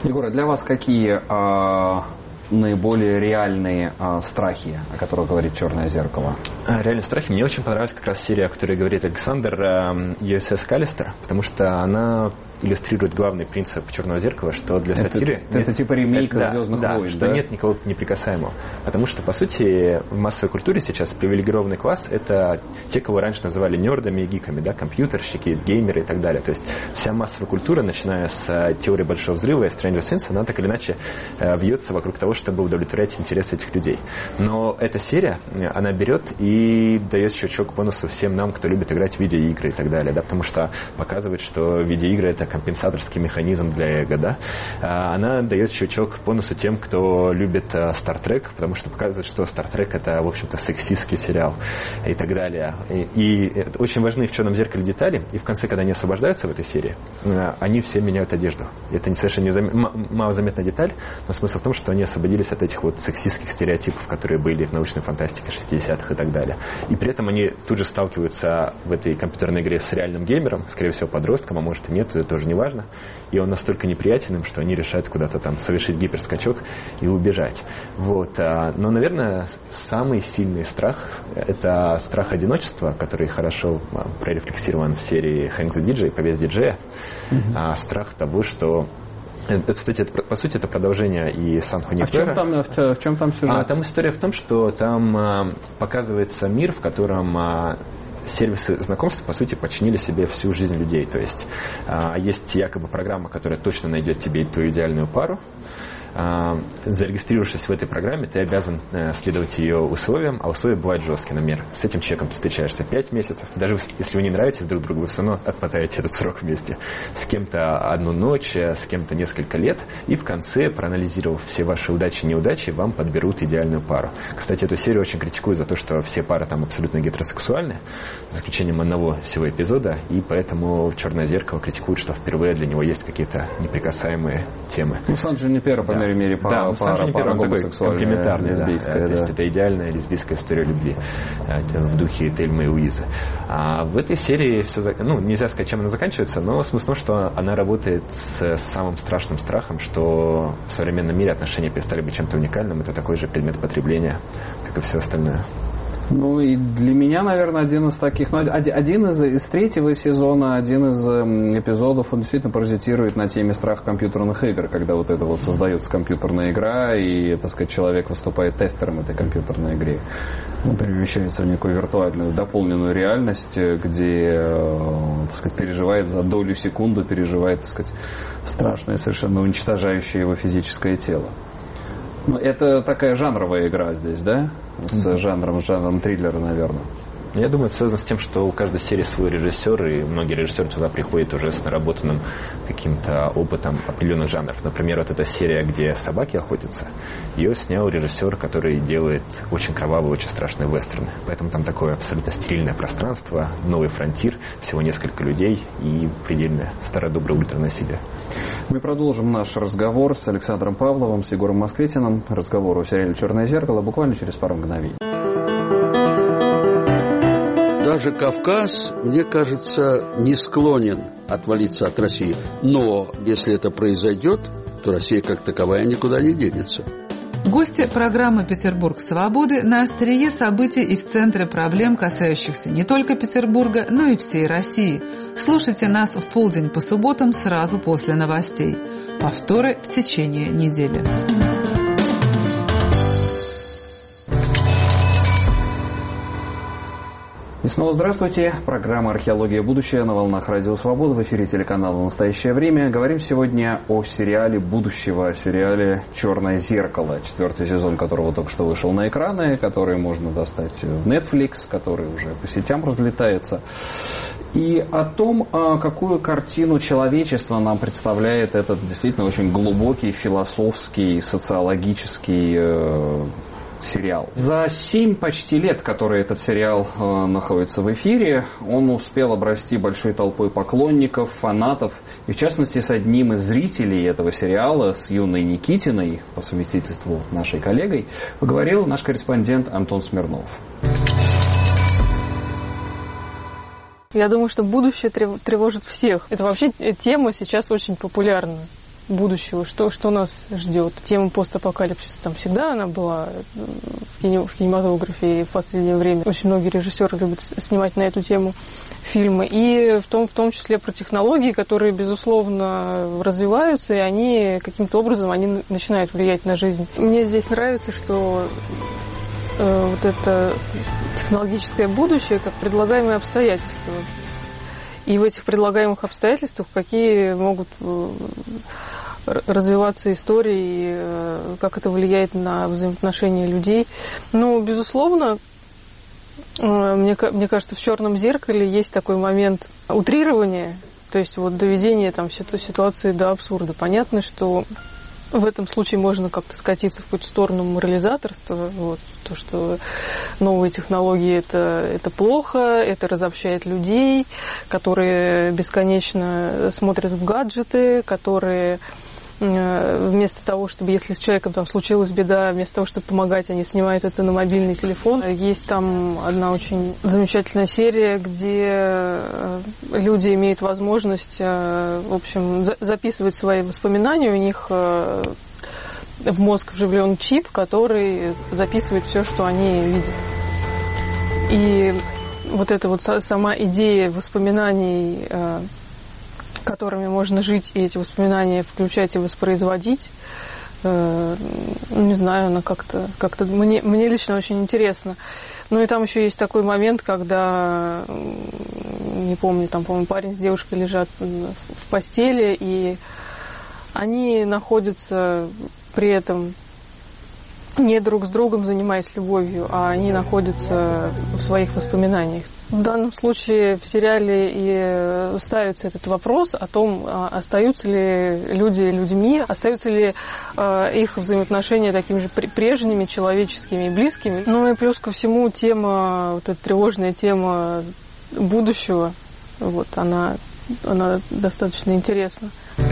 Егор, а для вас какие а, наиболее реальные а, страхи, о которых говорит «Черное зеркало»? А, реальные страхи. Мне очень понравилась как раз серия, о которой говорит Александр, ю эс эс Callister, потому что она иллюстрирует главный принцип «Черного зеркала», что для это, сатиры... Это, это типа ремейка это, «Звездных да, войн», что да? нет никого неприкасаемого. Потому что, по сути, в массовой культуре сейчас привилегированный класс — это те, кого раньше называли нердами и гиками, да, компьютерщики, геймеры и так далее. То есть вся массовая культура, начиная с теории Большого Взрыва и Stranger Things, она так или иначе вьется вокруг того, чтобы удовлетворять интересы этих людей. Но эта серия, она берет и дает щелчок бонусу всем нам, кто любит играть в видеоигры и так далее, да, потому что показывает, что видеоигры — это компенсаторский механизм для эго, да. Она дает щелчок бонусу тем, кто любит Star Trek, потому что показывает, что Star Trek — это, в общем-то, сексистский сериал и так далее. И, и очень важны в «Черном зеркале» детали, и в конце, когда они освобождаются в этой серии, они все меняют одежду. Это не совершенно незам... малозаметная деталь, но смысл в том, что они освободились от этих вот сексистских стереотипов, которые были в научной фантастике шестидесятых и так далее. И при этом они тут же сталкиваются в этой компьютерной игре с реальным геймером, скорее всего, подростком, а может и нет, это тоже не важно. И он настолько неприятен им, что они решают куда-то там совершить гиперскачок и убежать. Вот. Но, наверное, самый сильный страх — это страх одиночества, который хорошо прорефлексирован в серии «Хэнк the ди джей», «Повесть диджея». Mm-hmm. А страх того, что... Это, кстати, это, по сути, это продолжение и Сан-Хунифера. А в чем там, в, в чем там сюжет? А, там история в том, что там а, показывается мир, в котором... А, сервисы знакомств, по сути, подчинили себе всю жизнь людей. То есть а, есть якобы программа, которая точно найдет тебе твою идеальную пару. А, зарегистрировавшись в этой программе, ты обязан а, следовать ее условиям, а условия бывают жесткие. Например, с этим человеком ты встречаешься пять месяцев. Даже если вы не нравитесь друг другу, вы все равно отмотаете этот срок вместе. С кем-то одну ночь, с кем-то несколько лет. И в конце, проанализировав все ваши удачи и неудачи, вам подберут идеальную пару. Кстати, эту серию очень критикую за то, что все пары там абсолютно гетеросексуальны, за исключением одного всего эпизода. И поэтому «Черное зеркало» критикует, что впервые для него есть какие-то неприкасаемые темы. Ну, Сан-Джунипера, по мере мере, пара, да, ну, пара, пара, пара гомосексуальная, комплементарный, лесбийская. Да. Да. То есть это идеальная лесбийская история любви в духе Тельмы и Луизы. А в этой серии все, ну, нельзя сказать, чем она заканчивается, но смысл в том, что она работает с самым страшным страхом, что в современном мире отношения перестали быть чем-то уникальным. Это такой же предмет потребления, как и все остальное. Ну и для меня, наверное, один из таких, ну, один из, из третьего сезона, один из эпизодов, он действительно паразитирует на теме страха компьютерных игр, когда вот это вот создается компьютерная игра, и, так сказать, человек выступает тестером этой компьютерной игры. Он перемещается в некую виртуальную, дополненную реальность, где, так сказать, переживает за долю секунды, переживает, так сказать, страшное, совершенно уничтожающее его физическое тело. Ну, это такая жанровая игра здесь, да? С mm-hmm. жанром, с жанром триллера, наверное. Я думаю, это связано с тем, что у каждой серии свой режиссер, и многие режиссеры туда приходят уже с наработанным каким-то опытом определенных жанров. Например, вот эта серия, где собаки охотятся, ее снял режиссер, который делает очень кровавые, очень страшные вестерны. Поэтому там такое абсолютно стерильное пространство, новый фронтир, всего несколько людей и предельно стародоброе ультранасилие. Мы продолжим наш разговор с Александром Павловым, с Егором Москвитиным. Разговор о сериале «Черное зеркало» буквально через пару мгновений. Даже Кавказ, мне кажется, не склонен отвалиться от России. Но если это произойдет, то Россия как таковая никуда не денется. Гости программы «Петербург свободы» на острие событий и в центре проблем, касающихся не только Петербурга, но и всей России. Слушайте нас в полдень по субботам сразу после новостей. Повторы в течение недели. И снова здравствуйте. Программа «Археология. Будущее» на волнах Радио Свобода. В эфире телеканала «Настоящее время». Говорим сегодня о сериале будущего, о сериале «Черное зеркало», четвертый сезон которого только что вышел на экраны, который можно достать в Netflix, который уже по сетям разлетается. И о том, какую картину человечества нам представляет этот действительно очень глубокий, философский, социологический сериал. За семь почти лет, которые этот сериал э, находится в эфире, он успел обрасти большой толпой поклонников, фанатов, и в частности с одним из зрителей этого сериала, с Юной Никитиной, по совместительству нашей коллегой, поговорил наш корреспондент Антон Смирнов. Я думаю, что будущее тревожит всех. Это вообще тема сейчас очень популярна. будущего, что, что нас ждет. Тема постапокалипсиса там всегда она была в кинематографе, и в последнее время очень многие режиссеры любят снимать на эту тему фильмы. И в том, в том числе про технологии, которые, безусловно, развиваются, и они каким-то образом они начинают влиять на жизнь. Мне здесь нравится, что э, вот это технологическое будущее как предлагаемые обстоятельства. И в этих предлагаемых обстоятельствах какие могут развиваться истории, как это влияет на взаимоотношения людей. Ну, безусловно, мне, мне кажется, в «Черном зеркале» есть такой момент утрирования, то есть вот доведения там, ситуации до абсурда. Понятно, что в этом случае можно как-то скатиться в какую-то сторону морализаторства, вот, то, что новые технологии это, это плохо, это разобщает людей, которые бесконечно смотрят в гаджеты, которые вместо того, чтобы, если с человеком там случилась беда, вместо того, чтобы помогать, они снимают это на мобильный телефон. Есть там одна очень замечательная серия, где люди имеют возможность, в общем, записывать свои воспоминания. У них в мозг вживлен чип, который записывает все, что они видят. И вот эта вот сама идея воспоминаний, которыми можно жить, и эти воспоминания включать и воспроизводить, э, не знаю, она как-то, как-то мне, мне лично очень интересно. Ну и там еще есть такой момент, когда, не помню, там, по-моему, парень с девушкой лежат в постели, и они находятся при этом не друг с другом занимаясь любовью, а они находятся в своих воспоминаниях. В данном случае в сериале и ставится этот вопрос о том, остаются ли люди людьми, остаются ли их взаимоотношения такими же прежними, человеческими и близкими. Ну и плюс ко всему тема, вот эта тревожная тема будущего, вот, она, она достаточно интересна.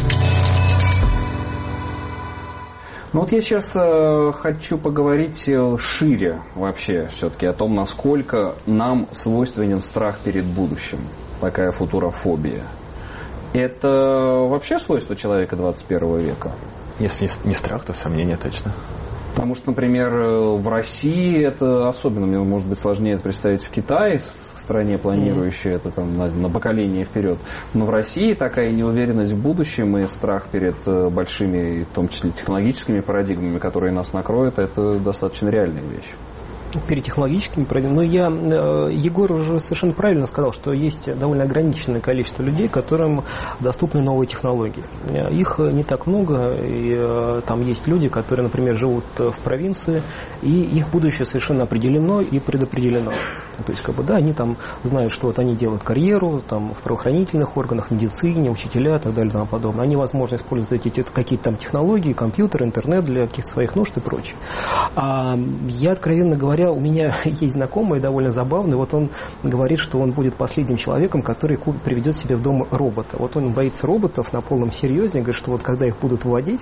Ну вот я сейчас э, хочу поговорить шире вообще все-таки о том, насколько нам свойственен страх перед будущим, такая футурофобия. Это вообще свойство человека двадцать первого века? Если не страх, то сомнение точно. Потому что, например, в России это особенно, мне может быть сложнее это представить в Китае, стране, планирующей mm-hmm. это там на, на поколение вперед. Но в России такая неуверенность в будущем и страх перед большими, в том числе технологическими парадигмами, которые нас накроют, это достаточно реальная вещь. Перед технологическими парадигмами. Но я, Егор уже совершенно правильно сказал, что есть довольно ограниченное количество людей, которым доступны новые технологии. Их не так много, и там есть люди, которые, например, живут в провинции, и их будущее совершенно определено и предопределено. То есть, как бы, да, они там знают, что вот они делают карьеру там, в правоохранительных органах, медицине, учителя и так далее и тому подобное. Они, возможно, используют эти какие-то там технологии, компьютер, интернет для каких-то своих нужд и прочее. А я, откровенно говоря, у меня есть знакомый, довольно забавный, вот он говорит, что он будет последним человеком, который приведет себе в дом робота. Вот он боится роботов на полном серьезе, говорит, что вот когда их будут вводить,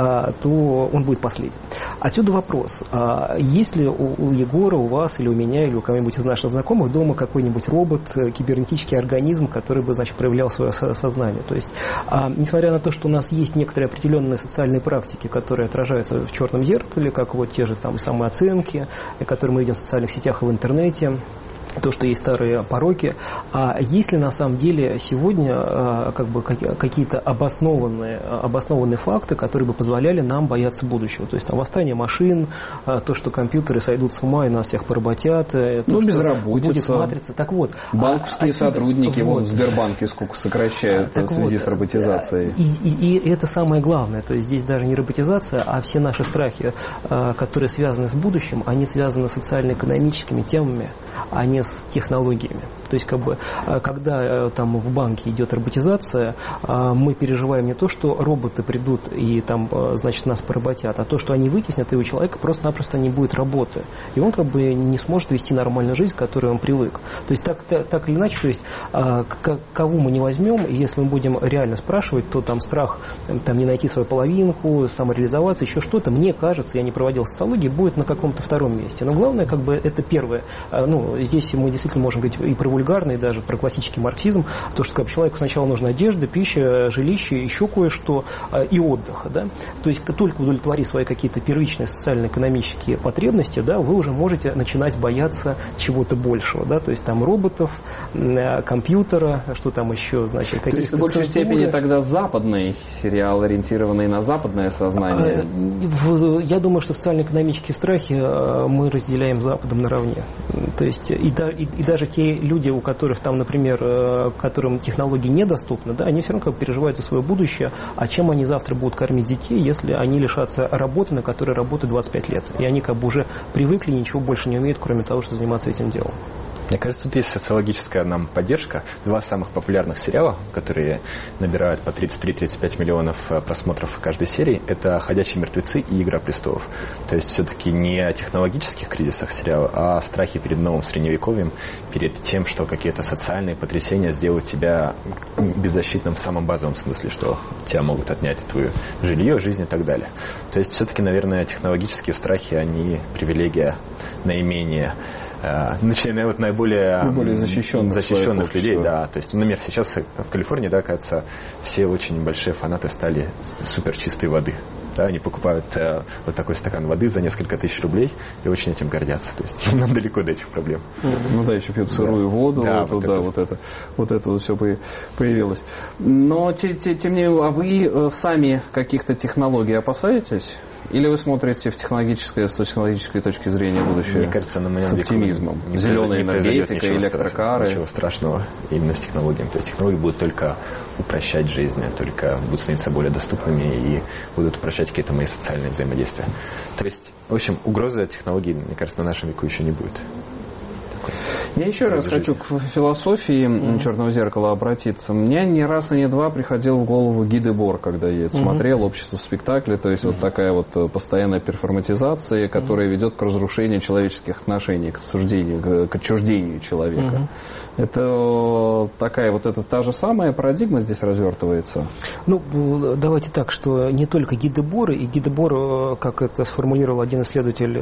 то он будет последним. Отсюда вопрос, есть ли у Егора, у вас или у меня, или у кого-нибудь из наших знакомых дома какой-нибудь робот, кибернетический организм, который бы, значит, проявлял свое сознание. То есть, несмотря на то, что у нас есть некоторые определенные социальные практики, которые отражаются в черном зеркале, как вот те же там самооценки, которые мы видим в социальных сетях и в интернете, то, что есть старые пороки. А есть ли на самом деле сегодня как бы, какие-то обоснованные, обоснованные факты, которые бы позволяли нам бояться будущего? То есть там восстание машин, то, что компьютеры сойдут с ума и нас всех поработят, то, ну, что безработица, будет матрица. Так вот, банковские отсюда, сотрудники вот, вон, в Сбербанке сколько сокращают в связи вот, с роботизацией. И, и, и это самое главное. То есть здесь даже не роботизация, а все наши страхи, которые связаны с будущим, они связаны с социально-экономическими темами, а не с технологиями. То есть, как бы, когда там в банке идет роботизация, мы переживаем не то, что роботы придут и там, значит, нас поработят, а то, что они вытеснят, и у человека просто-напросто не будет работы. И он как бы не сможет вести нормальную жизнь, к которой он привык. То есть, так, так или иначе, то есть, кого мы не возьмем, и если мы будем реально спрашивать, то там страх там, не найти свою половинку, самореализоваться, еще что-то, мне кажется, я не проводил социологии, будет на каком-то втором месте. Но главное, как бы, это первое, ну, Ну, здесь мы действительно можем говорить и про вульгарный, и даже про классический марксизм, то, что как, человеку сначала нужна одежда, пища, жилище, еще кое-что, и отдых. Да? То есть только удовлетворив свои какие-то первичные социально-экономические потребности, да, вы уже можете начинать бояться чего-то большего. Да? То есть там роботов, компьютера, что там еще, значит, какие-то... То есть в большей степени тогда западный сериал, ориентированный на западное сознание? Я думаю, что социально-экономические страхи мы разделяем с Западом наравне. То есть и, да, и, и даже те люди, у которых там, например, которым технологии недоступны, да, они все равно как бы переживают за свое будущее, а чем они завтра будут кормить детей, если они лишатся работы, на которой работают двадцать пять лет. И они как бы уже привыкли, ничего больше не умеют, кроме того, что заниматься этим делом. Мне кажется, тут есть социологическая нам поддержка. Два самых популярных сериала, которые набирают по тридцать три - тридцать пять миллионов просмотров в каждой серии, это «Ходячие мертвецы» и «Игра престолов». То есть все-таки не о технологических кризисах сериала, а о страхе перед новым средневековьем, перед тем, что какие-то социальные потрясения сделают тебя беззащитным в самом базовом смысле, что тебя могут отнять твое жилье, жизнь и так далее. То есть все-таки, наверное, технологические страхи, они привилегия наименее... начиная вот наиболее, наиболее защищенных, защищенных людей, да. То есть, например, сейчас в Калифорнии, да, кажется, все очень большие фанаты стали супер чистой воды. Да, они покупают э, вот такой стакан воды за несколько тысяч рублей и очень этим гордятся. То есть нам далеко до этих проблем. Ну да, еще пьют сырую да. воду, да, вот, вот, да, это... вот это, вот это вот все появилось. Но тем, тем не менее, а вы сами каких-то технологий опасаетесь? Или вы смотрите в технологическое, с технологической точки зрения будущее? Мне кажется, на моем с оптимизмом. Зеленая энергетика, электрокары. Ничего страшного именно с технологиями. То есть технологии будут только упрощать жизнь, только будут становиться более доступными и будут упрощать какие-то мои социальные взаимодействия. То есть, в общем, угрозы от технологий, мне кажется, на нашем веку еще не будет. Я еще раз хочу к философии mm-hmm. «Черного зеркала» обратиться. Мне ни раз и ни два приходил в голову Ги Дебор, когда я это mm-hmm. смотрел, «Общество спектакля», то есть mm-hmm. вот такая вот постоянная перформатизация, которая mm-hmm. ведет к разрушению человеческих отношений, к осуждению, к отчуждению человека. Mm-hmm. Это такая вот это та же самая парадигма здесь развертывается? Ну, давайте так, что не только Ги Дебор, и Ги Дебор, как это сформулировал один исследователь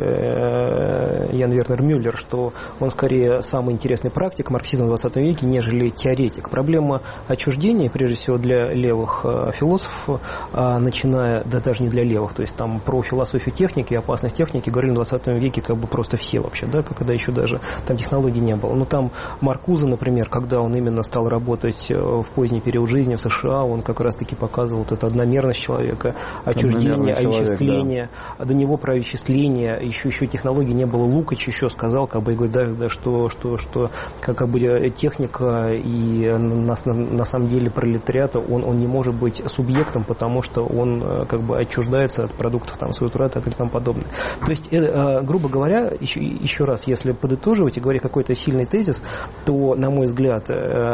Ян Вернер Мюллер, что он скорее самый интересный практик марксизма в двадцатом веке, нежели теоретик. Проблема отчуждения, прежде всего для левых философов, начиная, да даже не для левых, то есть там про философию техники и опасность техники говорили в двадцатом веке как бы просто все вообще, да, когда еще даже там технологий не было. Но там Маркузе, например, когда он именно стал работать в поздний период жизни в США, он как раз-таки показывал вот эту одномерность человека, отчуждение, овеществление, да. До него про овеществление, еще, еще технологий не было. Лукач еще сказал, как бы, говорит, да, да, что, что, что как, как бы техника и на, на самом деле пролетариата, он, он не может быть субъектом, потому что он как бы отчуждается от продуктов там, своего труда и тому подобное. То есть, э, грубо говоря, еще, еще раз, если подытоживать и говорить какой-то сильный тезис, то, на мой взгляд,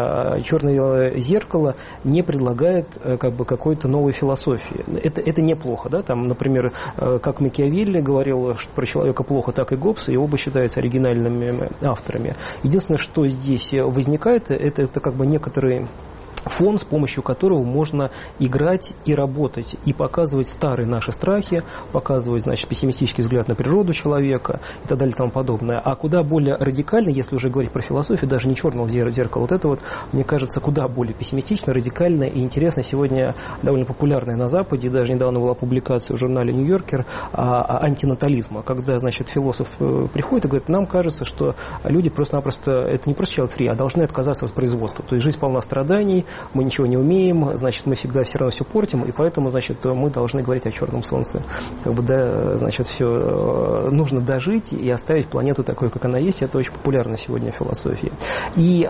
«Черное зеркало» не предлагает как бы какой-то новой философии. Это, это неплохо, да, там, например, как Макиавелли говорил, что про человека плохо, так и Гоббс, и оба считаются оригинальными авторами. Единственное, что здесь возникает, это, это как бы некоторые фон, с помощью которого можно играть и работать, и показывать старые наши страхи, показывать, значит, пессимистический взгляд на природу человека и так далее и тому подобное. А куда более радикально, если уже говорить про философию, даже не «Черного зеркала», вот это вот, мне кажется, куда более пессимистично, радикально и интересно. Сегодня довольно популярная на Западе, даже недавно была публикация в журнале «Нью-Йоркер» антинатализма, когда, значит, философ приходит и говорит, нам кажется, что люди просто-напросто, это не просто child free, а должны отказаться от производства. То есть жизнь полна страданий, мы ничего не умеем, значит, мы всегда все равно все портим, и поэтому, значит, мы должны говорить о черном солнце. Как бы, да, значит, все нужно дожить и оставить планету такой, как она есть. Это очень популярно сегодня в философии. И,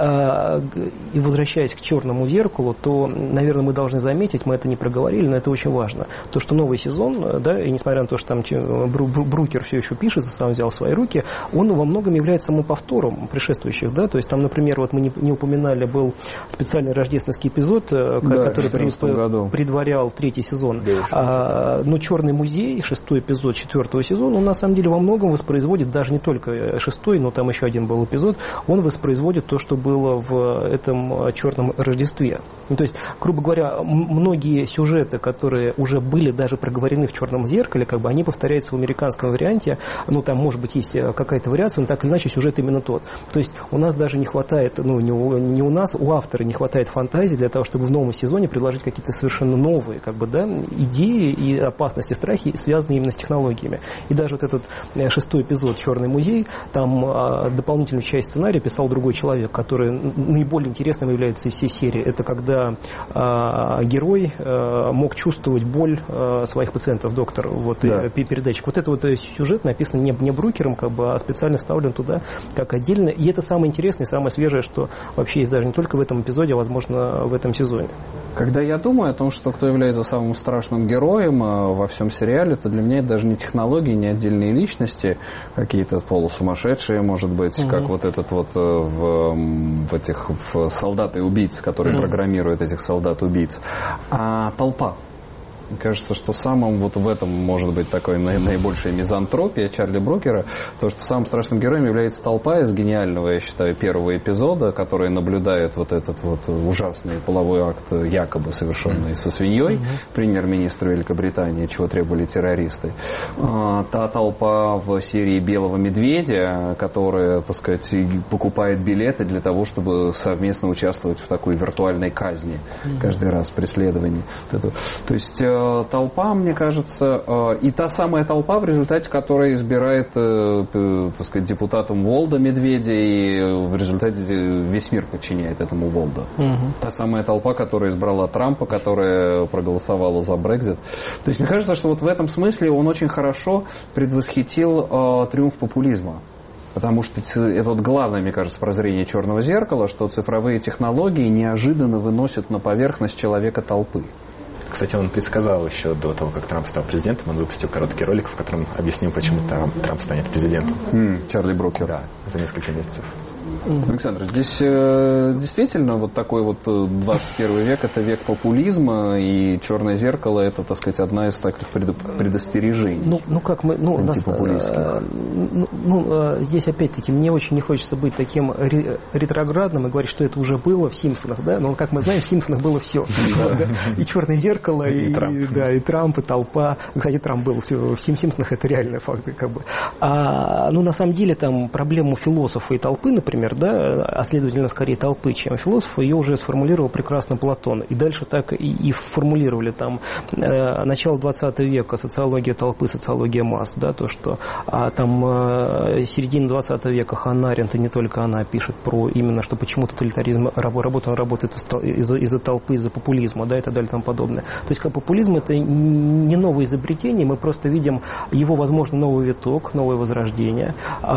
и возвращаясь к «Черному зеркалу», то, наверное, мы должны заметить, мы это не проговорили, но это очень важно, то, что новый сезон, да, и несмотря на то, что там Брукер все еще пишет, сам взял в свои руки, он во многом является самоповтором предшествующих, да, то есть там, например, вот мы не, не упоминали, был специальный рождественский рождественский эпизод, да, который предварял третий сезон. Да, а, но «Черный музей», шестой эпизод четвертого сезона, он на самом деле во многом воспроизводит, даже не только шестой, но там еще один был эпизод, он воспроизводит то, что было в этом «Черном Рождестве». Ну, то есть, грубо говоря, многие сюжеты, которые уже были даже проговорены в «Черном зеркале», как бы они повторяются в американском варианте. Ну, там, может быть, есть какая-то вариация, но так или иначе сюжет именно тот. То есть у нас даже не хватает, ну, не у, не у нас, у автора не хватает фантазии для того, чтобы в новом сезоне предложить какие-то совершенно новые, как бы, да, идеи и опасности, страхи, связанные именно с технологиями. И даже вот этот шестой эпизод «Черный музей», там а, дополнительную часть сценария писал другой человек, который наиболее интересным является из всей серии. Это когда а, герой а, мог чувствовать боль а, своих пациентов, доктор, вот, да. и, передатчик. Вот это вот сюжет написан не, не брукером, как бы, а специально вставлен туда как отдельно. И это самое интересное, самое свежее, что вообще есть даже не только в этом эпизоде, а, возможно, в этом сезоне. Когда я думаю о том, что кто является самым страшным героем во всем сериале, то для меня это даже не технологии, не отдельные личности, какие-то полусумасшедшие, может быть, угу. как вот этот вот в, в этих в солдаты и убийцы, которые угу. программируют этих солдат-убийц, а толпа. Мне кажется, что самым вот в этом может быть такой наибольшая мизантропия Чарли Брукера, то, что самым страшным героем является толпа из гениального, я считаю, первого эпизода, который наблюдает вот этот вот ужасный половой акт, якобы совершенный со свиньей, mm-hmm. премьер-министр Великобритании, чего требовали террористы. А, та толпа в серии «Белого медведя», которая, так сказать, покупает билеты для того, чтобы совместно участвовать в такой виртуальной казни mm-hmm. каждый раз в преследовании. То есть толпа, мне кажется, и та самая толпа, в результате которой избирает, так сказать, депутатом Волда Медведя, и в результате весь мир подчиняет этому Волду. Угу. Та самая толпа, которая избрала Трампа, которая проголосовала за Брексит. То есть мне кажется, что вот в этом смысле он очень хорошо предвосхитил э, триумф популизма. Потому что это вот главное, мне кажется, прозрение «Черного зеркала», что цифровые технологии неожиданно выносят на поверхность человека толпы. Кстати, он предсказал еще до того, как Трамп стал президентом, он выпустил короткий ролик, в котором объяснил, почему Трамп, Трамп станет президентом. Mm, Чарли Брукер. Да, за несколько месяцев. Александр, здесь э, действительно вот такой вот двадцать первый век, это век популизма, и «Черное зеркало» это, так сказать, одна из таких предостережений. Ну, ну как мы, ну, нас, э, ну, ну, здесь опять-таки мне очень не хочется быть таким ретроградным и говорить, что это уже было в «Симпсонах», да, но как мы знаем, в «Симпсонах» было все. И «Черное зеркало», и Трамп, и толпа. Кстати, Трамп был в «Симпсонах», это реальные факты, как бы. Ну, на самом деле, там проблему философа и толпы, например, да, а следовательно, скорее толпы, чем философа, ее уже сформулировал прекрасно Платон. И дальше так и, и формулировали там э, начало двадцатого века, социология толпы, социология масс, да, то, что а, там э, середина двадцатого века Ханна Аренд, и не только она пишет про именно, что почему тоталитаризм работает, он работает из-за, из-за толпы, из-за популизма, да, и так далее и тому подобное. То есть, как популизм это не новое изобретение, мы просто видим его, возможно, новый виток, новое возрождение,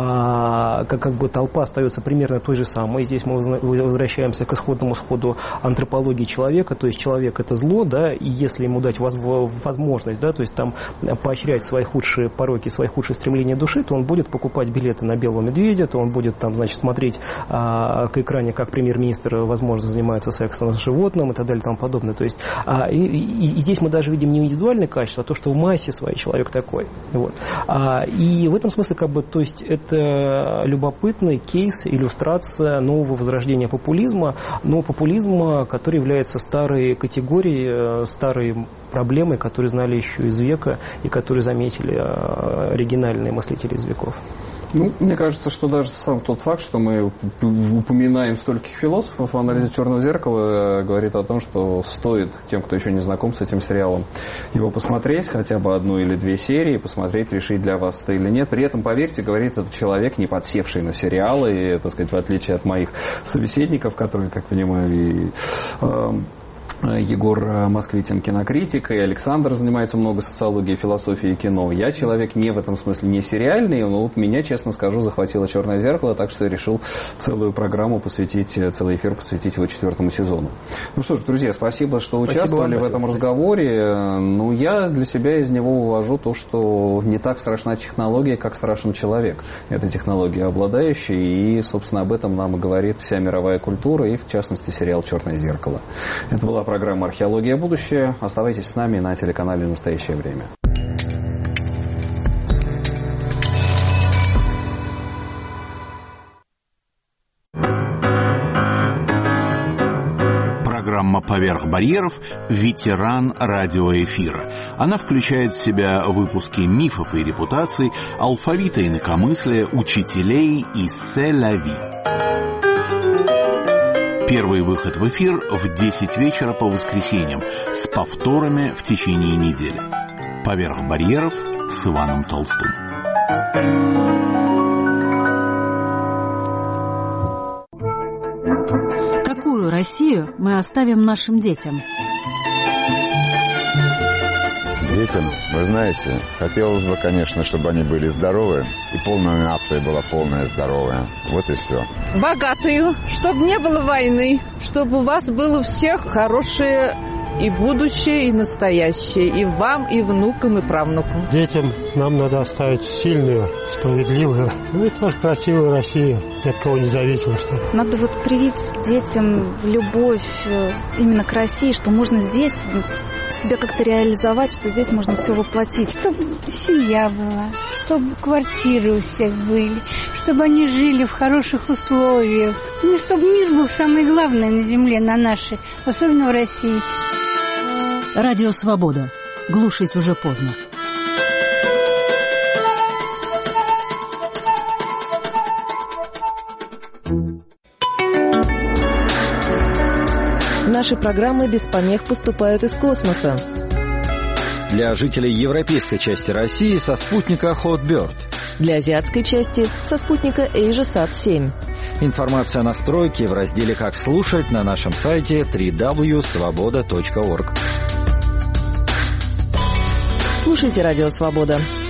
а, как, как бы толпа остается примерно той же самой. Здесь мы возвращаемся к исходному сходу антропологии человека, то есть человек это зло, да, и если ему дать возможность, да, то есть там поощрять свои худшие пороки, свои худшие стремления души, то он будет покупать билеты на «Белого медведя», то он будет там, значит, смотреть а, к экране, как премьер-министр, возможно, занимается сексом с животным и так далее и тому подобное. То есть а, и, и, и здесь мы даже видим не индивидуальное качество, а то, что в массе своей человек такой. Вот. А, и в этом смысле, как бы, то есть это любопытный кейс, иллюстрация нового возрождения популизма, но популизма, который является старой категорией, старой проблемой, которую знали еще из века и которую заметили оригинальные мыслители из веков. Ну, мне кажется, что даже сам тот факт, что мы упоминаем стольких философов в анализе «Черного зеркала», говорит о том, что стоит тем, кто еще не знаком с этим сериалом, его посмотреть, хотя бы одну или две серии, посмотреть, решить, для вас это или нет. При этом, поверьте, говорит этот человек, не подсевший на сериалы, и, так сказать, в отличие от моих собеседников, которые, как понимаю, и... Э, Егор Москвитин, кинокритик, и Александр занимается много социологией, философией и кино. Я человек не в этом смысле не сериальный, но вот меня, честно скажу, захватило «Черное зеркало», так что я решил целую программу посвятить, целый эфир посвятить его четвертому сезону. Ну что ж, друзья, спасибо, что участвовали в этом разговоре. Ну, я для себя из него увожу то, что не так страшна технология, как страшен человек. Это технология обладающая, и, собственно, об этом нам и говорит вся мировая культура, и, в частности, сериал «Черное зеркало». Это была программа «Археология. Будущее». Оставайтесь с нами на телеканале «Настоящее время». Программа «Поверх барьеров» – ветеран радиоэфира. Она включает в себя выпуски мифов и репутаций, алфавита инакомыслия, учителей и «Се-ля-ви». Первый выход в эфир в десять вечера по воскресеньям с повторами в течение недели. «Поверх барьеров» с Иваном Толстым. Какую Россию мы оставим нашим детям? Детям, вы знаете, хотелось бы, конечно, чтобы они были здоровы, и полная нация была полная здоровая. Вот и все. Богатую, чтобы не было войны, чтобы у вас было всех хорошее и будущее, и настоящее, и вам, и внукам, и правнукам. Детям нам надо оставить сильную, справедливую, ну и тоже красивую Россию, ни от кого не зависимо. Что... Надо вот привить детям любовь именно к России, что можно здесь себя как-то реализовать, что здесь можно все воплотить. Чтобы семья была, чтобы квартиры у всех были, чтобы они жили в хороших условиях. Ну, чтобы мир был самое главное на земле, на нашей, особенно в России. Радио «Свобода». Глушить уже поздно. Наши программы без помех поступают из космоса. Для жителей европейской части России со спутника Hotbird. Для азиатской части со спутника AsiaSat семь. Информация о настройке в разделе «Как слушать» на нашем сайте дабл ю дабл ю дабл ю точка свобода точка орг. Слушайте «Радио Свобода».